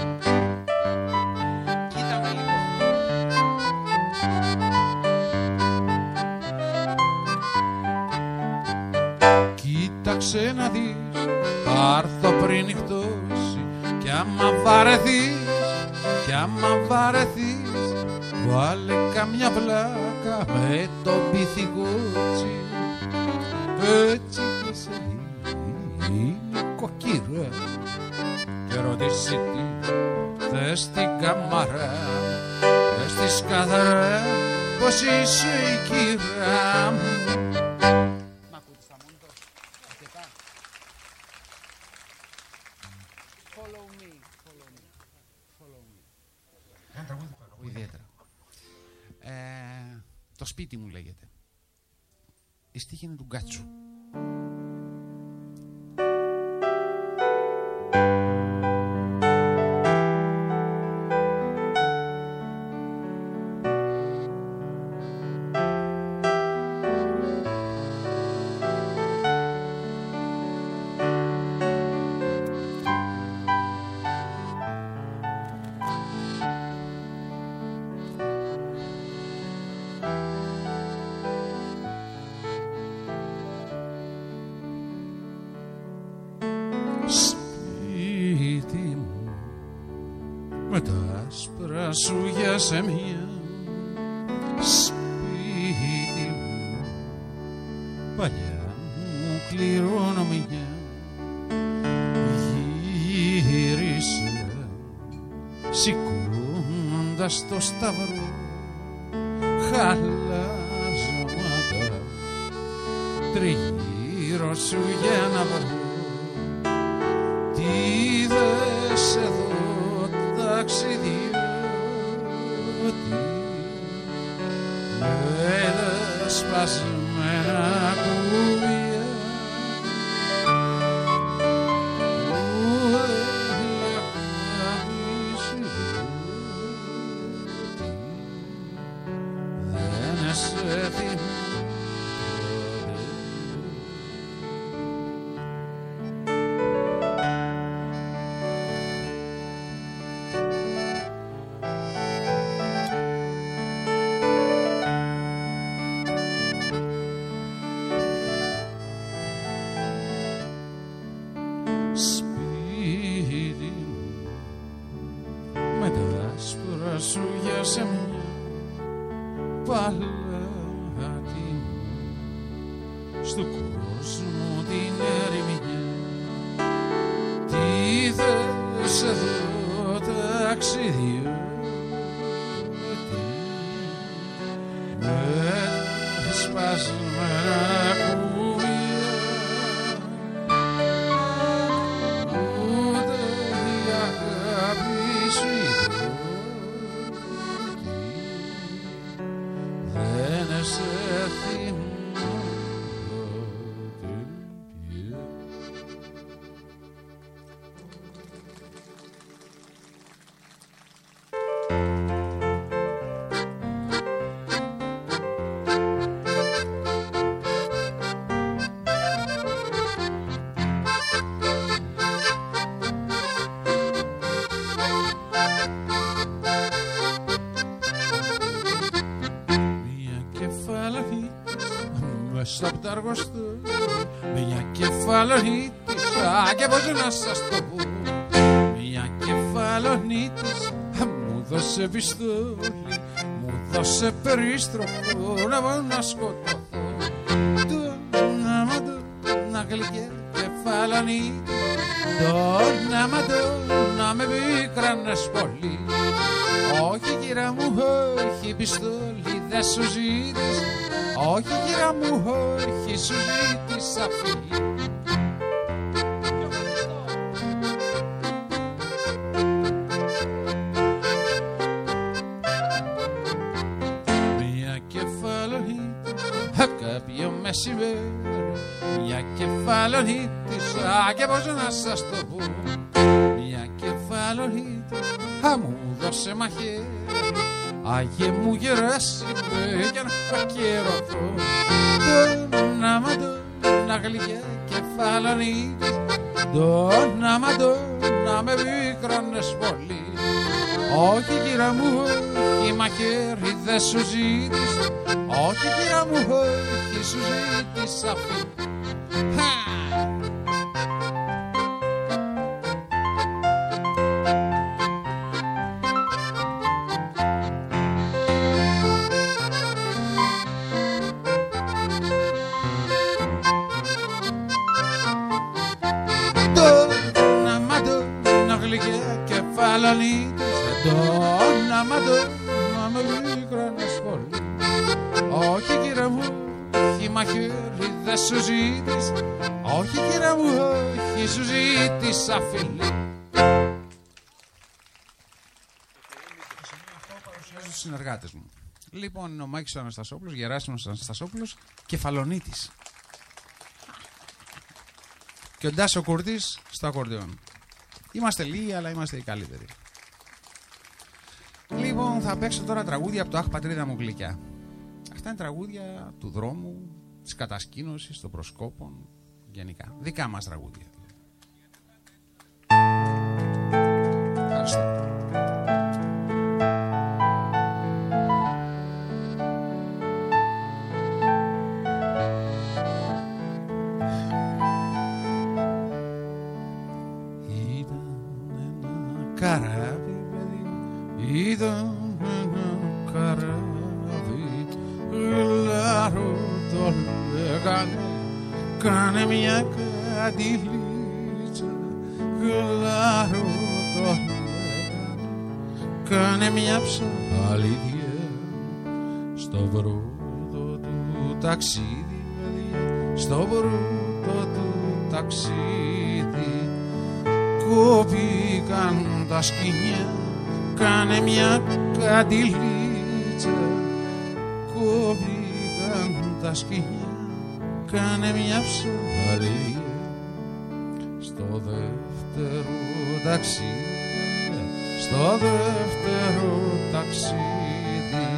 D: Κοίταξε να δεις, θα έρθω πριν νυχτώσει κι άμα βαρεθείς, κι άμα βαρεθείς βάλε καμιά πλάκα με το πυθικότσι, έτσι και σε δει νοικοκύρε και ρωτήσει τι θες την καμαρά, πες της καθαρά πως είσαι η κύρα μου. Ε, το σπίτι μου λέγεται. Η στίχη είναι του Γκάτσου. Σου για σε μια σπίτι μου, παλιά μου κληρονομιά, γύρισα σηκώνοντας το σταυρό, χαλάζωματα τριγύρω σου για να βρω τι δες εδώ ταξίδι με τα σπασμένα κουβιά μου έκλαπεις δεν σε θυμάμαι. Από τα αργοστό μια κεφαλονίτησα και πώς να σας το πω, μια κεφαλονίτησα μου δώσε πιστόλι, μου δώσε περίστροφο να πάω να σκοτωθώ. Του να μαντώ να γλυκέ κεφαλονίτησα Δώνα μα δώνα με πίκρανες πολύ. Όχι κύρα μου, όχι πιστόλι δεν σου ζήτης. Όχι κύρα μου, όχι σου ζήτησα φίλη. Μια κεφαλονίτησα κάποιο μεσημέρι, μια κεφαλονίτησα και πώς να σας το πω. Μια κεφαλονίτησα μου δώσε μαχαίρι, Άγιε μου γεράσιμε για να ακυρωθώ. Δώνα μα δώνα γλυκιά κεφαλονίτης, δώνα μα δώνα με πίκρανες πολύ. Όχι κύρα μου, όχι μαχαίρι δεν σου ζήτης. Όχι κύρα μου, όχι σου ζήτησα φίλη. Δώνα μα δώνα γλυκιά κεφαλονίτης, δώνα μα δώνα με πίκρανες πολύ. Όχι κύρα μου, όχι μαχαίρι δεν σου ζήτης. Όχι κύρα μου, όχι σου ζήτησα φίλη. Παρουσιάζω τους συνεργάτες μου. Λοιπόν, είναι ο Μάκης ο Αναστασόπουλος, Γεράσιμος ο Αναστασόπουλος, κεφαλονίτης. Και ο Ντάσο Κουρτής στο ακορντεόν. Είμαστε λίγοι, αλλά είμαστε οι καλύτεροι. Λοιπόν, θα παίξω τώρα τραγούδια από το Αχ Πατρίδα μου γλυκιά. Αυτά είναι τραγούδια του δρόμου, της κατασκήνωσης, των προσκόπων, γενικά. Δικά μας τραγούδια. Ευχαριστώ. Καράβι, παιδί, ήταν ένα καράβι, γλάρο το λέγανε, κάνε μια καντιλίτσα, γλάρο το λέγανε, κάνε μια ψαλίδια, στο πρώτο του ταξίδι, παιδί, στο πρώτο του ταξίδι, κόπηκαν τα σκοινιά, κάνε μια καντιλίτσα. Κόπηκαν τα σκοινιά, κάνε μια ψαλίδια. Στο δεύτερο ταξίδι, στο δεύτερο ταξίδι,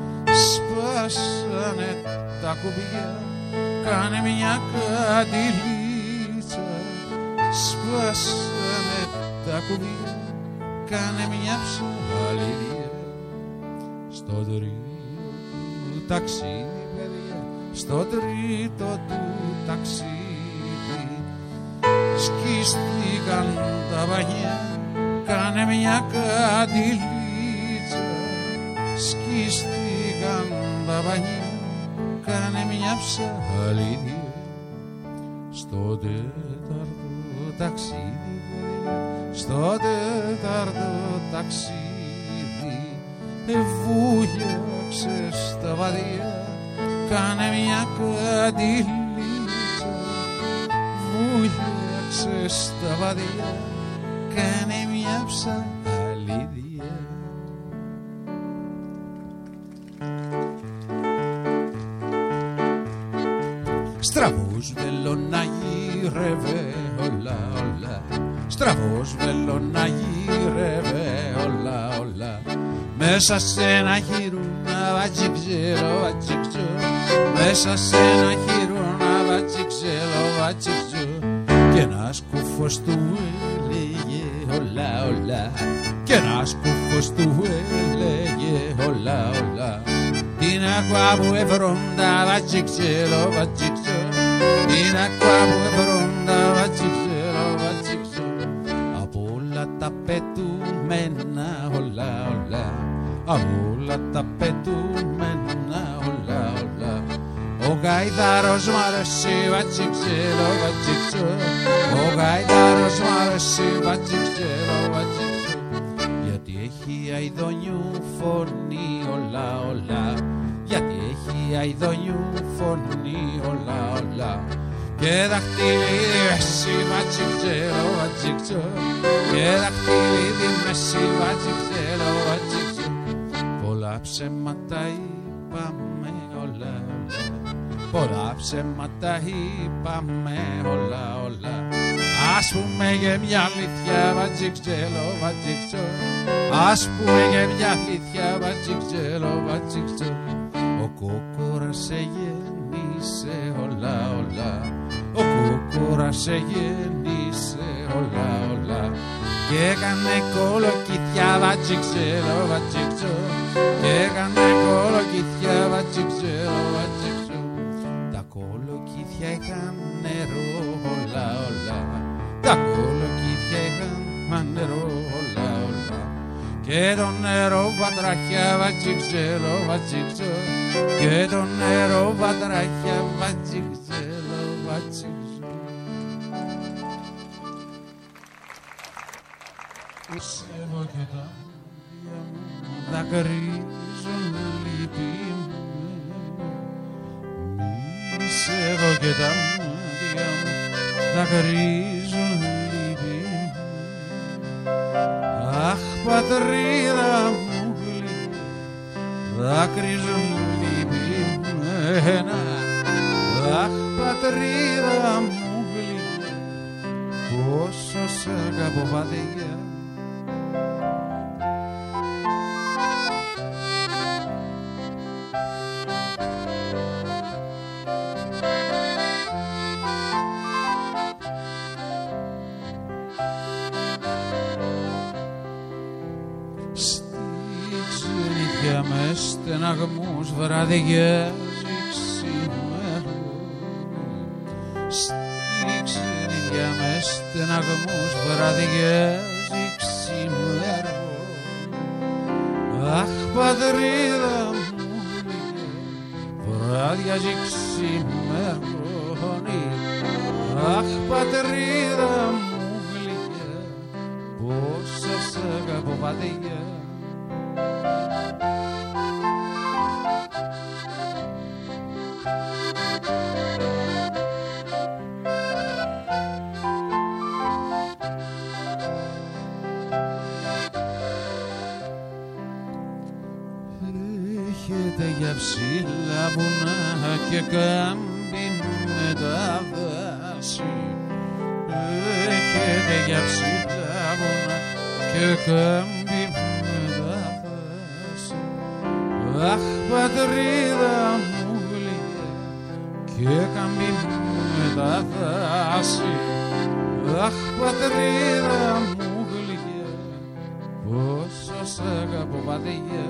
D: σπάσανε τα κουμπιά, κάνε μια καντιλίτσα. Σπάσανε τα κουμπιά, κάνε μια ψαλίδια. Στο τρίτο ταξίδι, παιδιά, στο τρίτο του ταξίδι, σκίστηκαν τα βαγιά, κάνε μια καντιλίτσα. Σκίστηκαν τα βαγιά, κάνε μια ψαλίδια. Στο τέταρτο ταξίδι, στο τέταρτο ταξίδι, βούγιαξε στα βαδιά, κάνε μια καντιλίτσα. Βούγιαξε στα βαδιά, κάνε μια ψαλίδια. Στραβούς βελόνα γύρευε όλα όλα, στραβός βελόνα γύρευε όλα όλα, μέσα σε ένα χειρούνα βατσιξέλο βατσιξό, μέσα σε ένα χειρούνα βατσιξέλο βατσιξό, και ένας κουφός του έλεγε όλα όλα, και ένας κουφός του έλεγε όλα όλα, την ακουά που εφρόντα βατσιξέλο βατσιξό, την ακουά που εφρόντα βατσιξέλο βατσιξό, από όλα τα πετούμενα όλα όλα, από όλα τα πετούμενα όλα όλα, ο γαϊδάρος μ' αρέσει βατσιξέλο βατσιξό. Ο γαϊδάρος μ' αρέσει βατσιξέλο βατσιξό. Γιατί έχει αηδονιού φωνή όλα όλα. Γιατί έχει αηδονιού φωνή όλα όλα. Και δαχτυλίδι μέση βατσιξέλο βατσιξό. Και δαχτυλίδι μέση βατσιξέλο βατσιξό. Πολλά ψέματα είπαμε όλα όλα. Πολλά ψέματα είπαμε όλα όλα. Ας πούμε και μια αλήθεια βατσιξέλο βατσιξό. Ας πούμε και μια αλήθεια βατσιξέλο βατσιξό. Ο κόκορας σε γέννησε όλα όλα. Ο κόκορας σε γέννησε όλα όλα. Και έκανε κολοκυθιά βατσιξέλο βατσιξό. Και έκανε κολοκυθιά βατσιξέλο βατσιξό. Τα κολοκυθιά είχαν νερό όλα όλα. Τα κολοκυθιά είχαν νερό όλα όλα. Και το νερό βατράχια βατσιξέλο βατσιξό. Και το νερό βατράχια βατσιξέλο βατσιξό. Πιστεύω και τα μάτια μου δακρύζουν λυπημένα. Πιστεύω και τα μάτια μου δακρύζουν λυπημένα. Αχ πατρίδα μου γλυκά, δάκρυζουν λυπημένα. Αχ πατρίδα μου γλυκά, πόσο σ' αγαπώ πατριά. Με στεναγμούς βραδιάζει ξημερώνει. Στη ξενιδιά με στεναγμούς βραδιάζει ξημερώνει. Αχ πατρίδα μου γλυκιά, βραδιάζει ξημερώνει. Αχ πατρίδα μου γλυκιά, πόσο σ' αγαπώ πατριά. Ψηλά βουνά και κάμπι με τα δάση. Έχετε για ψηλά βουνά και κάμπι με τα δάση. Αχ πατρίδα μου γλυκιά και κάμπι με τα δάση. Αχ πατρίδα μου γλυκιά, πόσο σ' αγαπώ πατριά.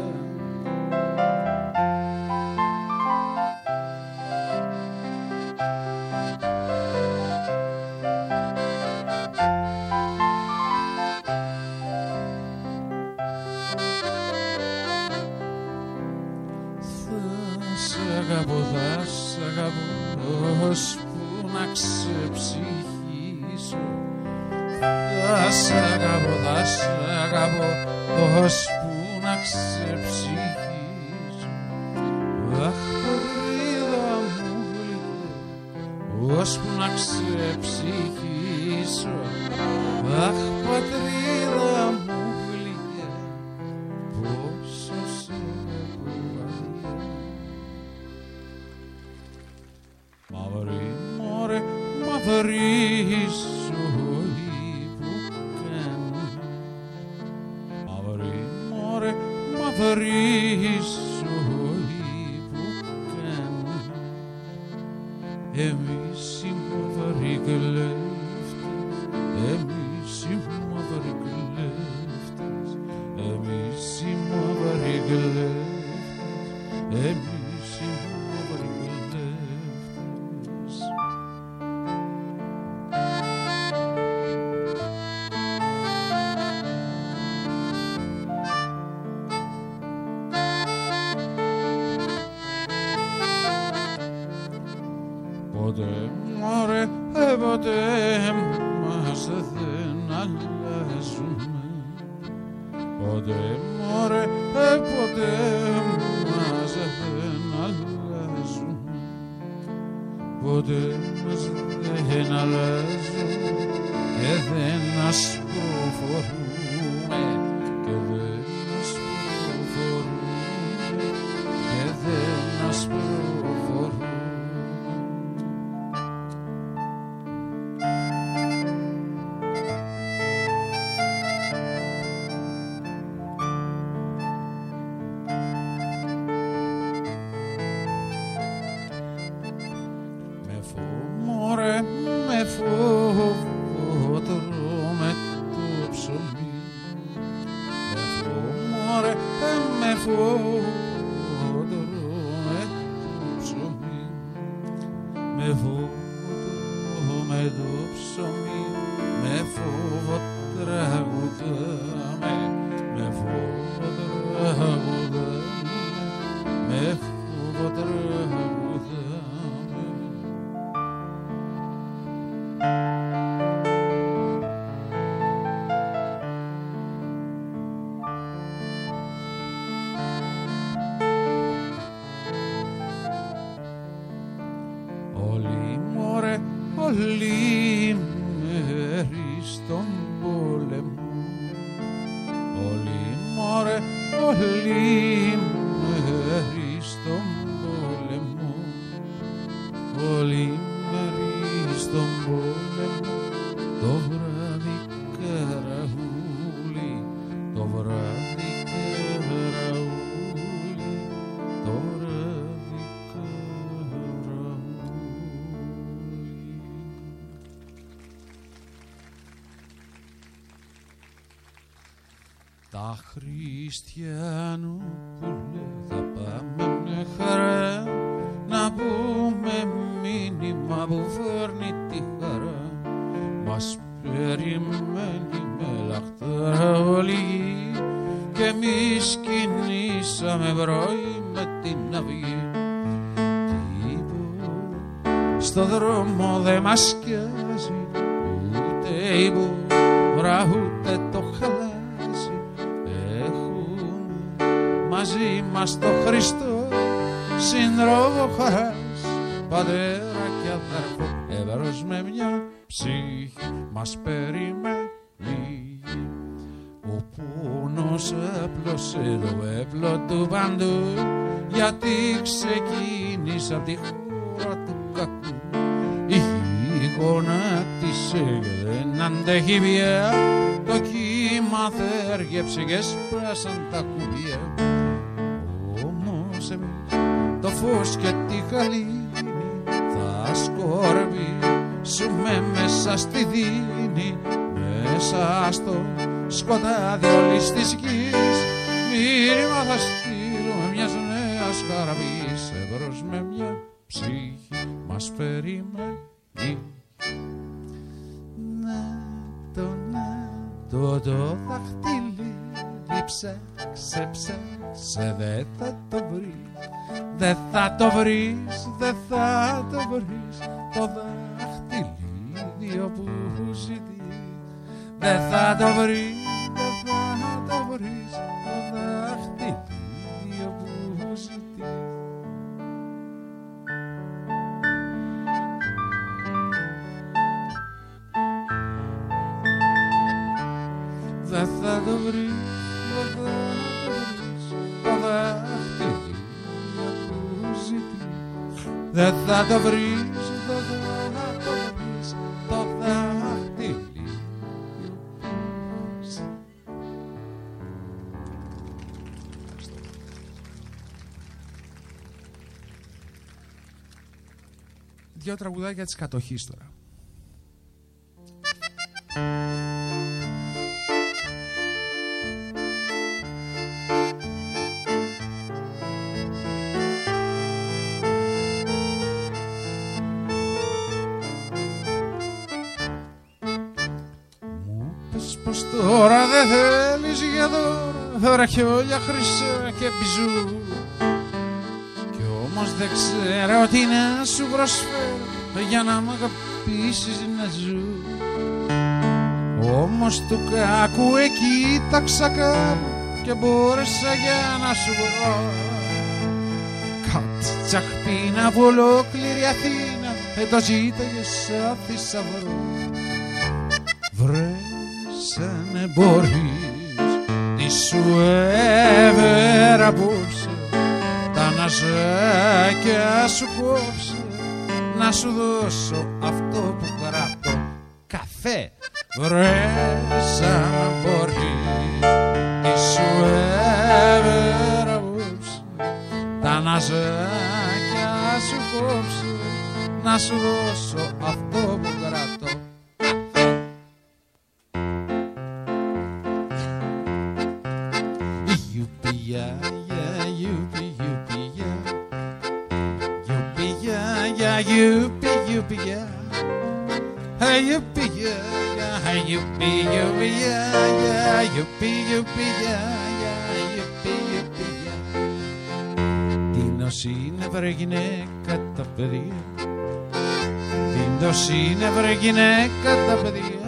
D: Ώσπου να ξεψυχήσω, θα σ' αγαπώ, θα σ' αγαπώ, ώσπου να ξεψυχήσω. Αχ πατρίδα μου γλυκιά, ώσπου να ξεψυχήσω. Αχ πατρίδα μου γλυκιά, πόσο σ' αγαπώ αδειά. Μαύρη μωρέ, μαύρη ζωή που κάνει. Μαύρη μωρέ, μαύρη ζωή που κάνει. Εμείς οι μαύροι κλέφτες, εμείς οι μαύροι κλέφτες, εμείς οι μαύροι κλέφτες, εμείς οι μαύροι κλέφτες. ποτέ μωρέ, ε, ποτέ μας δεν αλλάζουμε. Ποτέ μωρέ, ε, ποτέ μας δεν αλλάζουμε. Ποτέ μας δεν αλλάζουμε και δεν ασπροφορούμε, και δεν ασπροφορούμε, και δεν ασπροφορούμε. Τα Χριστιανόπουλε θα πάμε μια χαρά, να πούμε μήνυμα που φέρνει τη χαρά. Μας περιμένει με λαχτάρα όλη γη και εμείς κινήσαμε πρωί με την αυγή. Τίποτα στο δρόμο δε μας σκιάζει, ούτε η μπούρα ούτε το χαλάζι. Μαζί μας το Χριστό συντρόφο χαράς, πατέρα και αδερφό, εύρος με μια ψυχή μας περιμένει. Ο πόνος έπλωσε το έπλο του παντού, γιατί ξεκίνησε απ' τη χώρα του κακού. Η γονάτισε και δεν αντέχει πια, το κύμα θέργεψε και σπράσαν τα κουμπιά. Όμως εμείς το φως και τη γαλήνη θα σκορπίσουμε μέσα στη δίνη, μέσα στο σκοτάδι όλης της γης. Μήνυμα θα στείλουμε μιας νέας χαραβής, εύρος με μια ψυχή μας περιμένει. Να το, να το, το δαχτυλί ψάξε, ψάξε, δε θα το βρεις, δε θα το βρεις, δε θα το βρεις, το δαχτυλίδιο που ζητείς. Δε θα το βρεις, δε θα το βρεις, το δαχτυλίδιο που ζητείς. Δε θα το βρεις, δεν θα το βρεις, δεν θα το βρεις, το δάχτυλι. Δύο τραγουδάκια της κατοχής τώρα. Πως τώρα δεν θέλεις για δώρα χιόλια χρυσά και μπιζού, κι όμως δεν ξέρω τι να σου προσφέρω, για να μ' αγαπήσεις να ζω. Όμως του κάκου εκεί κοίταξα κάπου και μπόρεσα για να σου βρω κάτι τσαχπίνα από ολόκληρη Αθήνα, ε, το ζήταγες σαν θησαυρό. Βρες αν μπορείς τι σου έβερα απόψε, τα ναζάκια σου κόψε, να σου δώσω αυτό που κρατώ, καφέ. Βρες αν μπορείς τι σου έβερα απόψε, τα ναζάκια σου κόψε, να σου δώσω αυτό που κρατώ. Yippee, yippee, yeah. Hey, yippee, yeah, yeah. Hey, yippee, yippee, yeah, yeah. Yippee, yippee, yeah, yeah. Yippee, yippee, yeah. Τίνος είναι βρε γυναίκα τα παιδιά, τίνος είναι βρε γυναίκα τα παιδιά.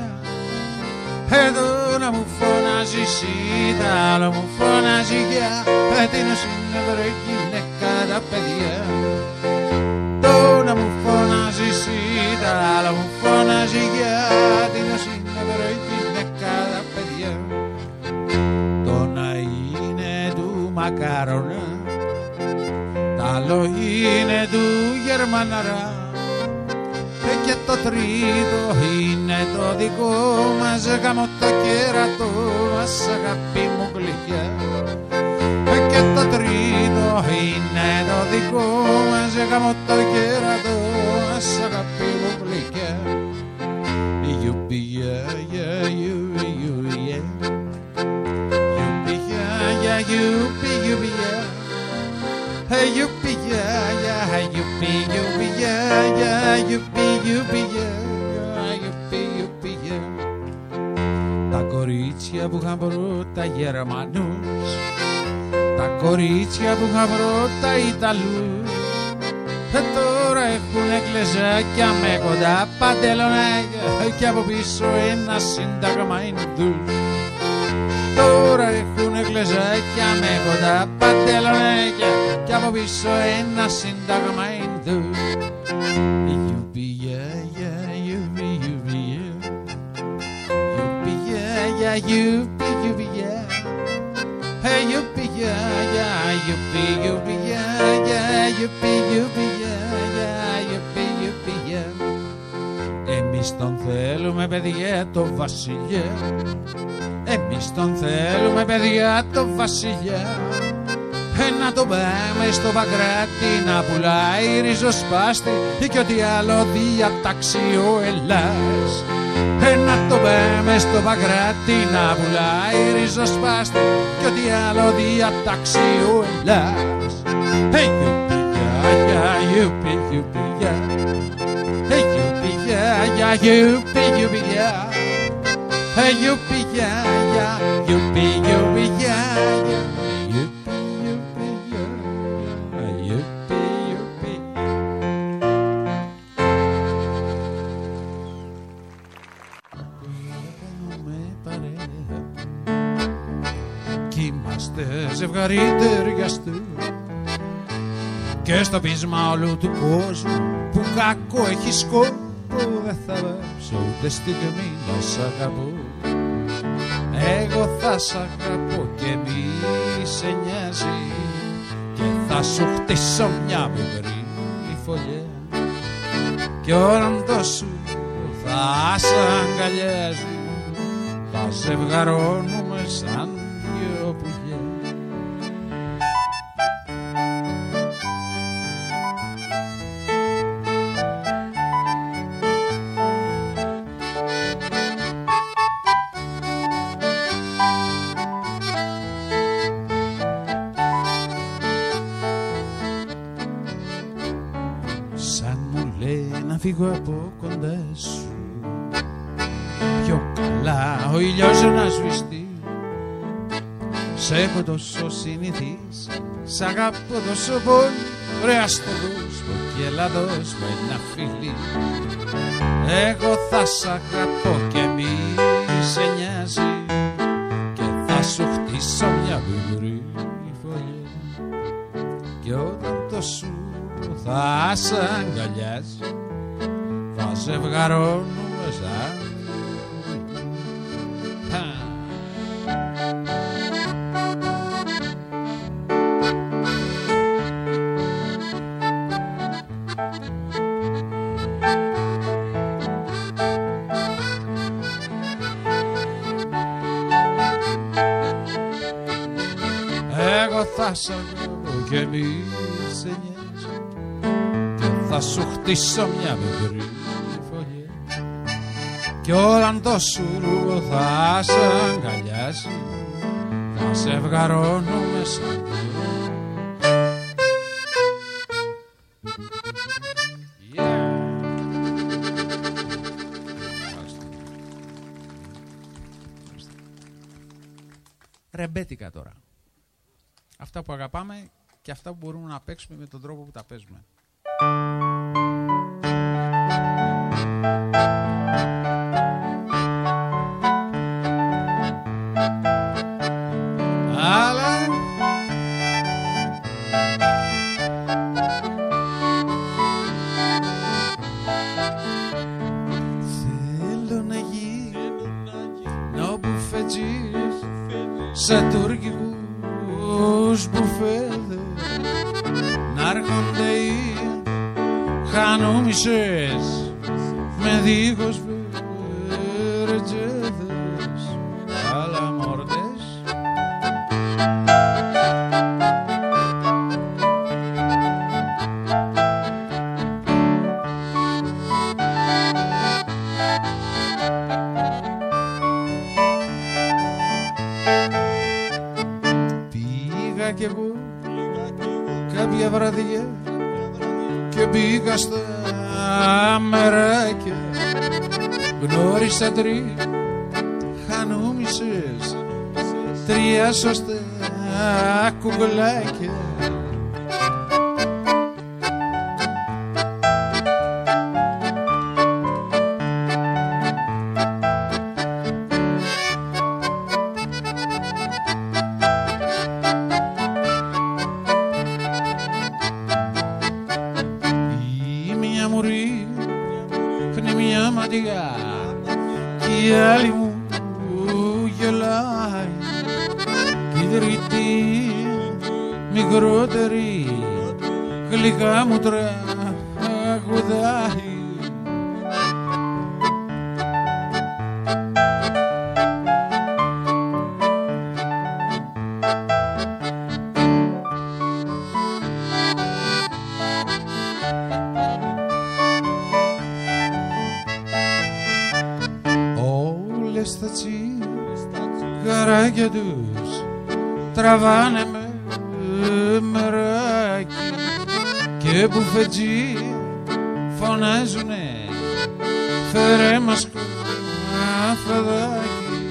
D: Εδώ να μου φωνάζει σίδα, άλλο μου φωνάζει γεια. Τίνος είναι βρε γυναίκα τα παιδιά. Να μου φωνάζει σίδα, αλλά μου φωνάζει γιατί να συνέβρε γυναίκα τα παιδιά. Το να είναι του μακάρονα, τ' άλλο είναι του Γερμαναρά, και το τρίτο είναι το δικό μας, γαμώ το κέρατο μας, αγάπη μου γλυκιά. Και το τρίτο είναι το δικό μας, γαμώ το κέρατο μας, αγάπη μου γλυκιά. Γιουπι, γεια, γεια, γιουπι, γιουπι, γεια. Γιουπι, γεια, γεια, γιουπι, γιουπι, γεια. Γιουπι, γεια, γεια, γιουπι, γιουπι, γεια, γεια, γιουπι, γιουπι, γεια, γιουπι, γιουπι, γεια. Τα κορίτσια που είχαν πρώτα Γερμανούς, τα κορίτσια που είχαν πρώτα Ιταλούς, ε, τώρα έχουν κλεζάκια με κοντά παντελονάκια και από πίσω ένα σύνταγμα Ινδούς. Τώρα έχουν κλεζάκια με κοντά παντελονάκια και από πίσω ένα σύνταγμα Ινδούς. Γιουπι, γεια, γεια, γιουπι, γιουπι, γεια. Γιουπι, γεια, γεια, γιουπι, γιουπι, γεια. Hey, yippee, yeah, yeah, yippee, yippee, yeah, yeah, yippee, yippee, yeah, yeah, yippee, yippee, yeah. Εμείς τον θέλουμε παιδιά το βασιλιά, εμείς τον θέλουμε παιδιά το βασιλιά. Να τον πάμε στο Παγκράτη να πουλάει ριζοσπάστη και ό,τι άλλο διατάξει ο Ελλάς. Να το πάμε στο Παγκράτη να πουλάει ριζοσπάστη κι ό,τι άλλο διατάξει ο Ελλάς. Hey, yippee, yeah, yippee, yippee, yeah. Hey, yippee, yeah, yeah, yippee, yippee, yeah. Hey, yippee, yeah, yeah, yippee, yippee, yeah, yeah. Ζευγαρί ταιριαστού και στο πείσμα όλου του κόσμου που κακό έχει σκόπο, δεν θα βάψω ούτε στιγμή να σ' αγαπώ. Εγώ θα σ' αγαπώ και μη σε νοιάζει και θα σου χτίσω μια μικρή φωλιά κι όραντο σου θα σ' αγκαλιάζει, θα ζευγαρώνουμε σαν δυο πουλιά. Φύγω από κοντά σου, πιο καλά ο ήλιος να σβηστεί. Σ' έχω τόσο συνηθίσει, σ' αγαπώ τόσο πολύ. Ρε ας το δώσ' μου κι έλα δώσ' μου ένα φιλί. Εγώ θα σ' αγαπώ και μη σε νοιάζει, και θα σου χτίσω μια μικρή φωλιά. Και όταν το σου θα σ' αγκαλιάζει, θα ζευγαρώνουμε σαν θα σ' αγαπώ και μη σε νοιάζει, και θα σου χτίσω μια μικρή φωλιά. Κι όταν το σουρού θα σ' αγκαλιάσει, θα σε ευγαρώνουμε σαν ρεμπέτικα τώρα. Αυτά που αγαπάμε και αυτά που μπορούμε να παίξουμε με τον τρόπο που τα παίζουμε. Αλλά θέλω να γίνω μπουφετζής σε τουρκικού μπουφέδες, να έρχονται οι χανούμισες με δίχως βερτζέδες, αλλά μόρτες. Κι εγώ κάποια βραδιά και μπήκα στα μεράκια, γνώρισα τρεις χανούμισες, τρία σωστά κουκλάκια. Η άλλη μου γελάει κι η τρίτη μικρότερη γλυκά μου τραγουδάει. Στα τσιγαράκια τους τραβάνε με μεράκι και μπουφετζί φωνάζουνε φέρε μας καφεδάκι.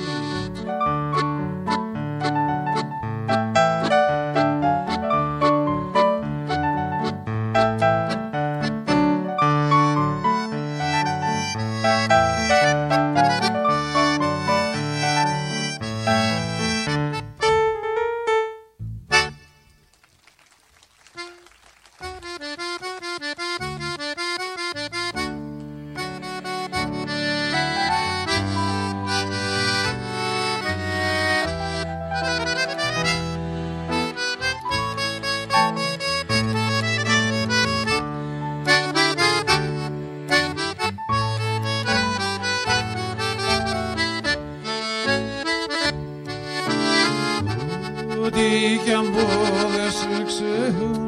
D: Ό,τι κι αν πω δεν σε ξεχνώ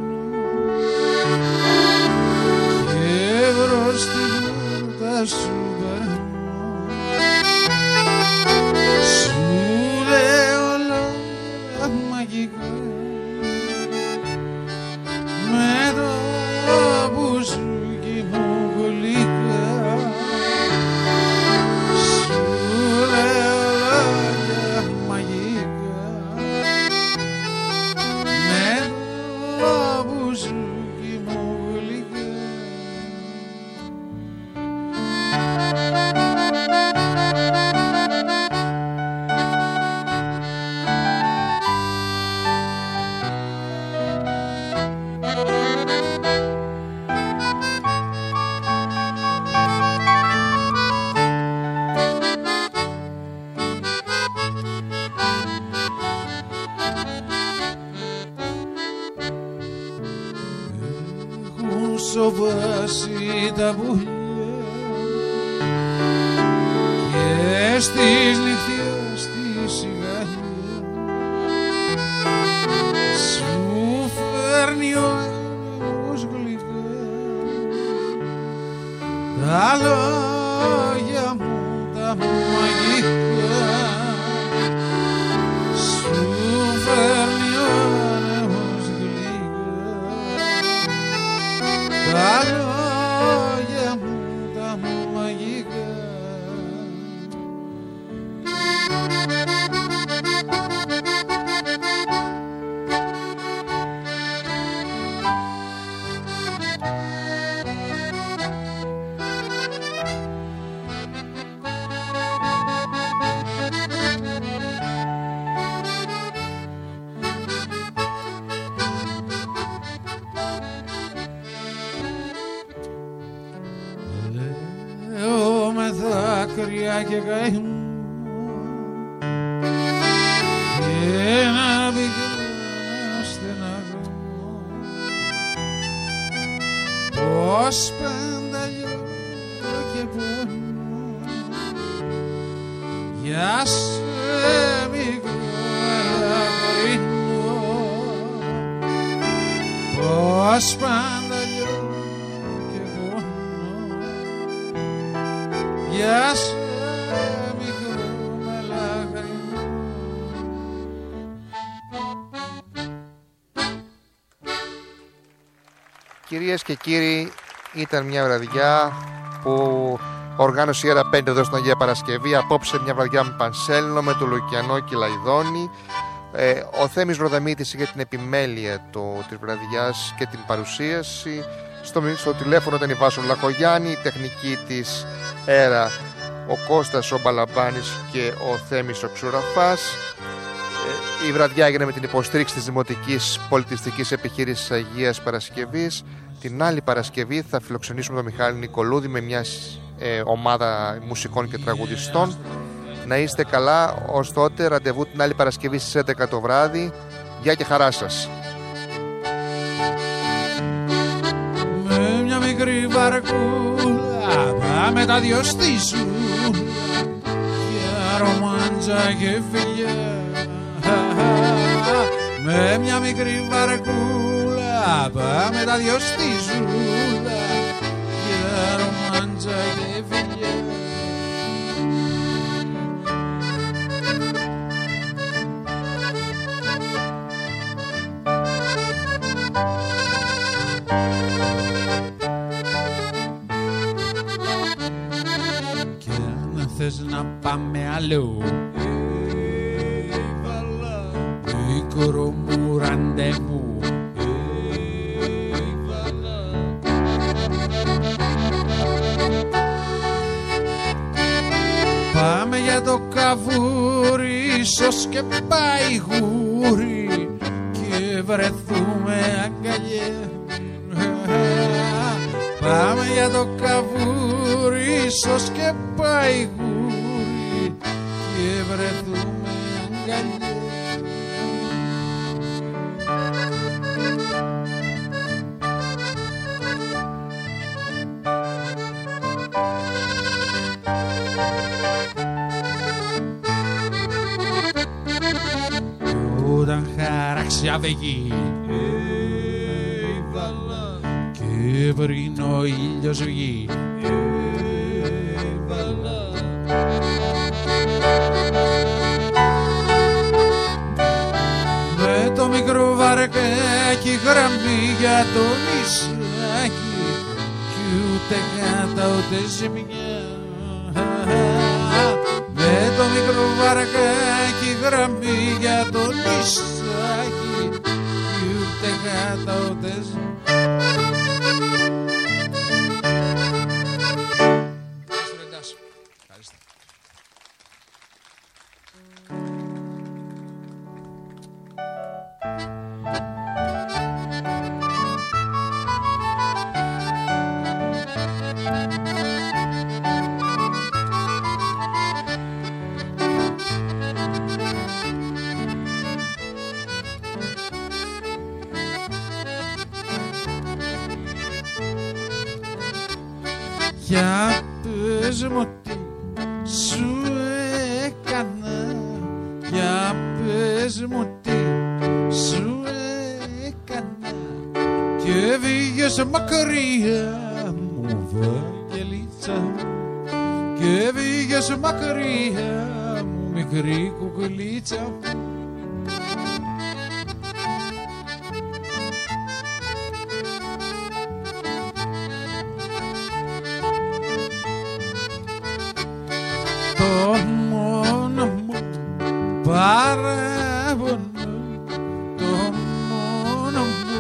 D: και βρω στην πόρτα σου περνώ. Σου λέω όλα μαγικά με το μπουζούκι μου γλυκά. Σου λέω όλα μαγικά σοβάσει τα πουλιά και στις νυχτιές τη σιγαλιά σου φέρνει ο άνεμος γλυκά τα λόγια μου τα μαγικά σου φέρνει ο άνεμος γλυκά τα λόγια μου τα μαγικά. Δάκρυα και καημό και ένα πικρό στεναγμό πως πενταλιώ και πονώ για σε μικρό ελαφρυνό πως πενταλιώ και πονώ για σε μικρό μελαγρινό.
C: Κυρίες και κύριοι, ήταν μια βραδιά που οργάνωσε η Έρα πέντε εδώ στην Αγία Παρασκευή. Απόψε μια βραδιά με Πανσέλινο, με το Λουκιανό και Λαϊδόνη. Ε, ο Θέμης Ροδαμίτης για την επιμέλεια του, της βραδιάς και την παρουσίαση. Στο, στο τηλέφωνο ήταν η Βάσο Βλαχογιάννη, η τεχνική της Έρα ο Κώστας ο Μπαλαμπάνης και ο Θέμης ο Ξουραφάς. Ε, η βραδιά έγινε με την υποστήριξη της Δημοτικής Πολιτιστικής Επιχείρησης Αγίας Παρασκευής. Την άλλη Παρασκευή θα φιλοξενήσουμε τον Μιχάλη Νικολούδη με μια ε, ομάδα μουσικών και τραγουδιστών. Να είστε καλά, ως τότε ραντεβού την άλλη Παρασκευή στις έντεκα το βράδυ. Γεια και χαρά σας.
D: Με μια μικρή βαρκούλα πάμε τα δυο στη σούλα για ρομάντζα και φιλιά. Με μια μικρή βαρκούλα πάμε τα δυο στη σούλα για ρομάντζα και φιλιά. Θες να πάμε αλλού, μικρό μου ραντεβού. Πάμε για το καβούρι, ίσως και πάει γούρι και βρεθούμε αγκαλιά. Πάμε για το καβούρι, ίσως και πάει γούρι και βρεθούμε αγκαλιά. Όταν χαράξει αυγή και πριν ο ήλιος βγει, με το μικρό βαρκάκι γραμμή για το νησάκι κι ούτε κάτω ούτε ζημιά. Με το μικρό βαρκάκι γραμμή για το νησάκι κι ούτε κάτω ούτε ζημιά. Για πες μου τι σου έκανα, για πες μου τι σου έκανα, και βγες μακριά μου Βαγγελίτσα, και βγες μακριά μου μικρή κουκουλίτσα. Το μόνο μου παράπονο, το μόνο μου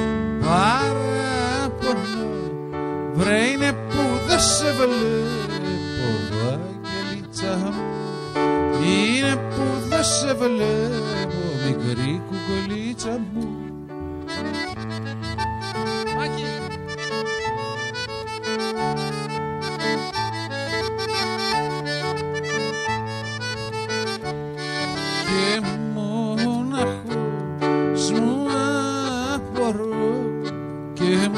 D: παράπονο, βρε είναι που δεν σε βλέπω Βαγγελίτσα μου, είναι που δεν σε βλέπω μικρή κουκουλίτσα μου. Και μοναχός μου απορώ, και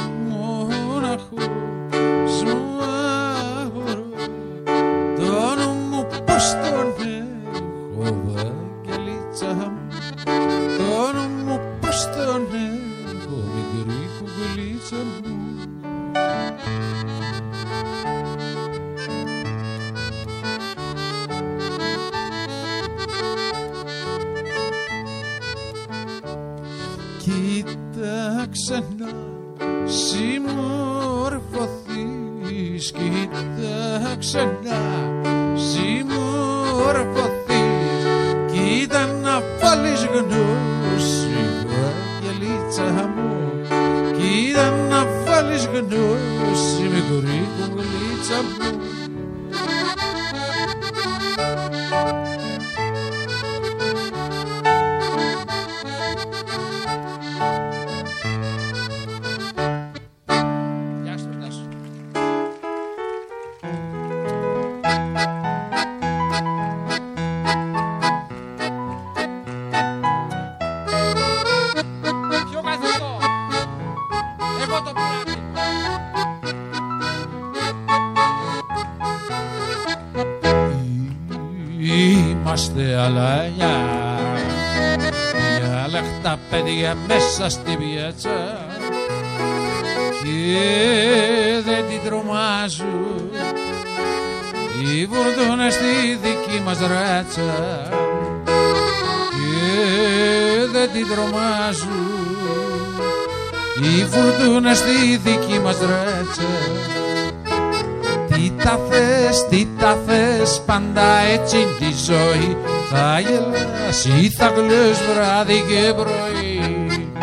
D: μοναχός μου απορώ, το νου μου πως τον έχω Βαγγελίτσα μου, το νου μου πως τον έχω μικρή κουκουλίτσα μου. Κοίταξε να συμμορφωθείς, κοίταξε να συμμορφωθείς, κοίτα να βάλεις γνώση Βαγγελίτσα μου, κοίτα να βάλεις γνώση μικρή κουκουλίτσα μου. Είμαστε αλάνια, μια λαχτά παιδιά μέσα στη πιάτσα, και δεν την τρομάζουν οι βουρδούνες στη δική μας ράτσα, και δεν την τρομάζουν οι βουρδούνες στη δική μας ράτσα. Τι τα θες, τι τα θες, πάντα έτσι τη ζωή, θα γελάς ή θα κλαις βράδυ και πρωί.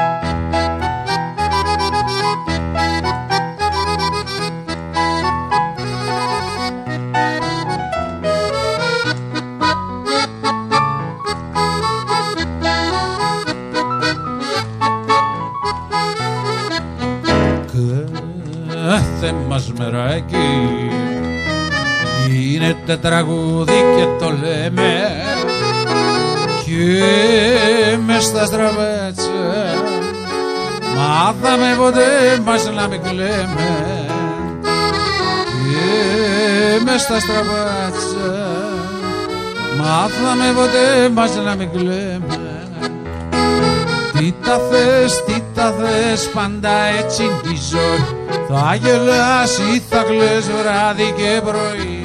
D: Κάθε μας μεράκι είναι τετραγούδι και το λέμε, και μες στα στραβάτσα μάθαμε ποτέ μας να μην κλαίμε, και μες στα στραβάτσα μάθαμε ποτέ μας να μην κλαίμε. Τι τα θες, τι τα θες, πάντα έτσι τη ζωή, θα γελάς ή θα κλαις βράδυ και πρωί.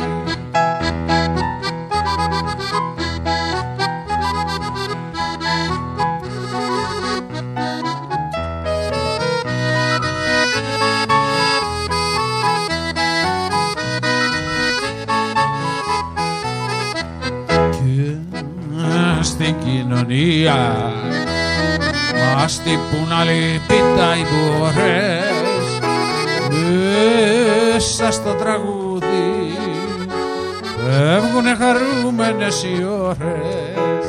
D: Και στην κοινωνία μας τύπουν άλλοι πίτα οι μπορές, μέσα στο τραγούδι φεύγουνε χαρούμενες οι ώρες,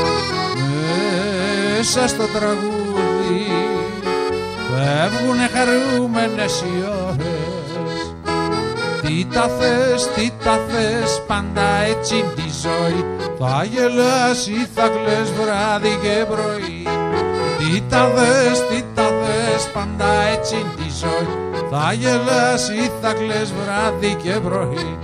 D: μέσα στο τραγούδι φεύγουνε χαρούμενες οι ώρες. Τι τα θες, τι τα θες, πάντα έτσι τη ζωή, θα γελάς ή θα κλαις βράδυ και πρωί. Τι τα θες, τι τα θες, πάντα έτσι τη ζωή, θα γελάς ή θα κλαις βράδυ και πρωί.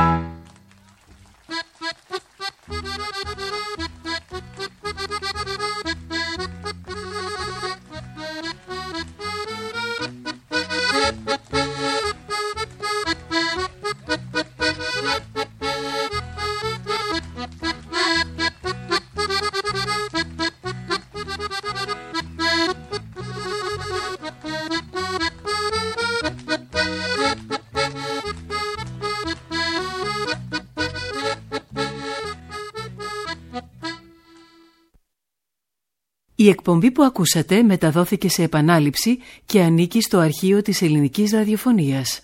B: Η εκπομπή που ακούσατε μεταδόθηκε σε επανάληψη και ανήκει στο αρχείο της Ελληνικής Ραδιοφωνίας.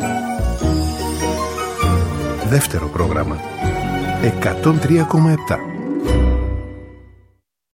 E: Δεύτερο πρόγραμμα εκατόν τρία κόμμα επτά.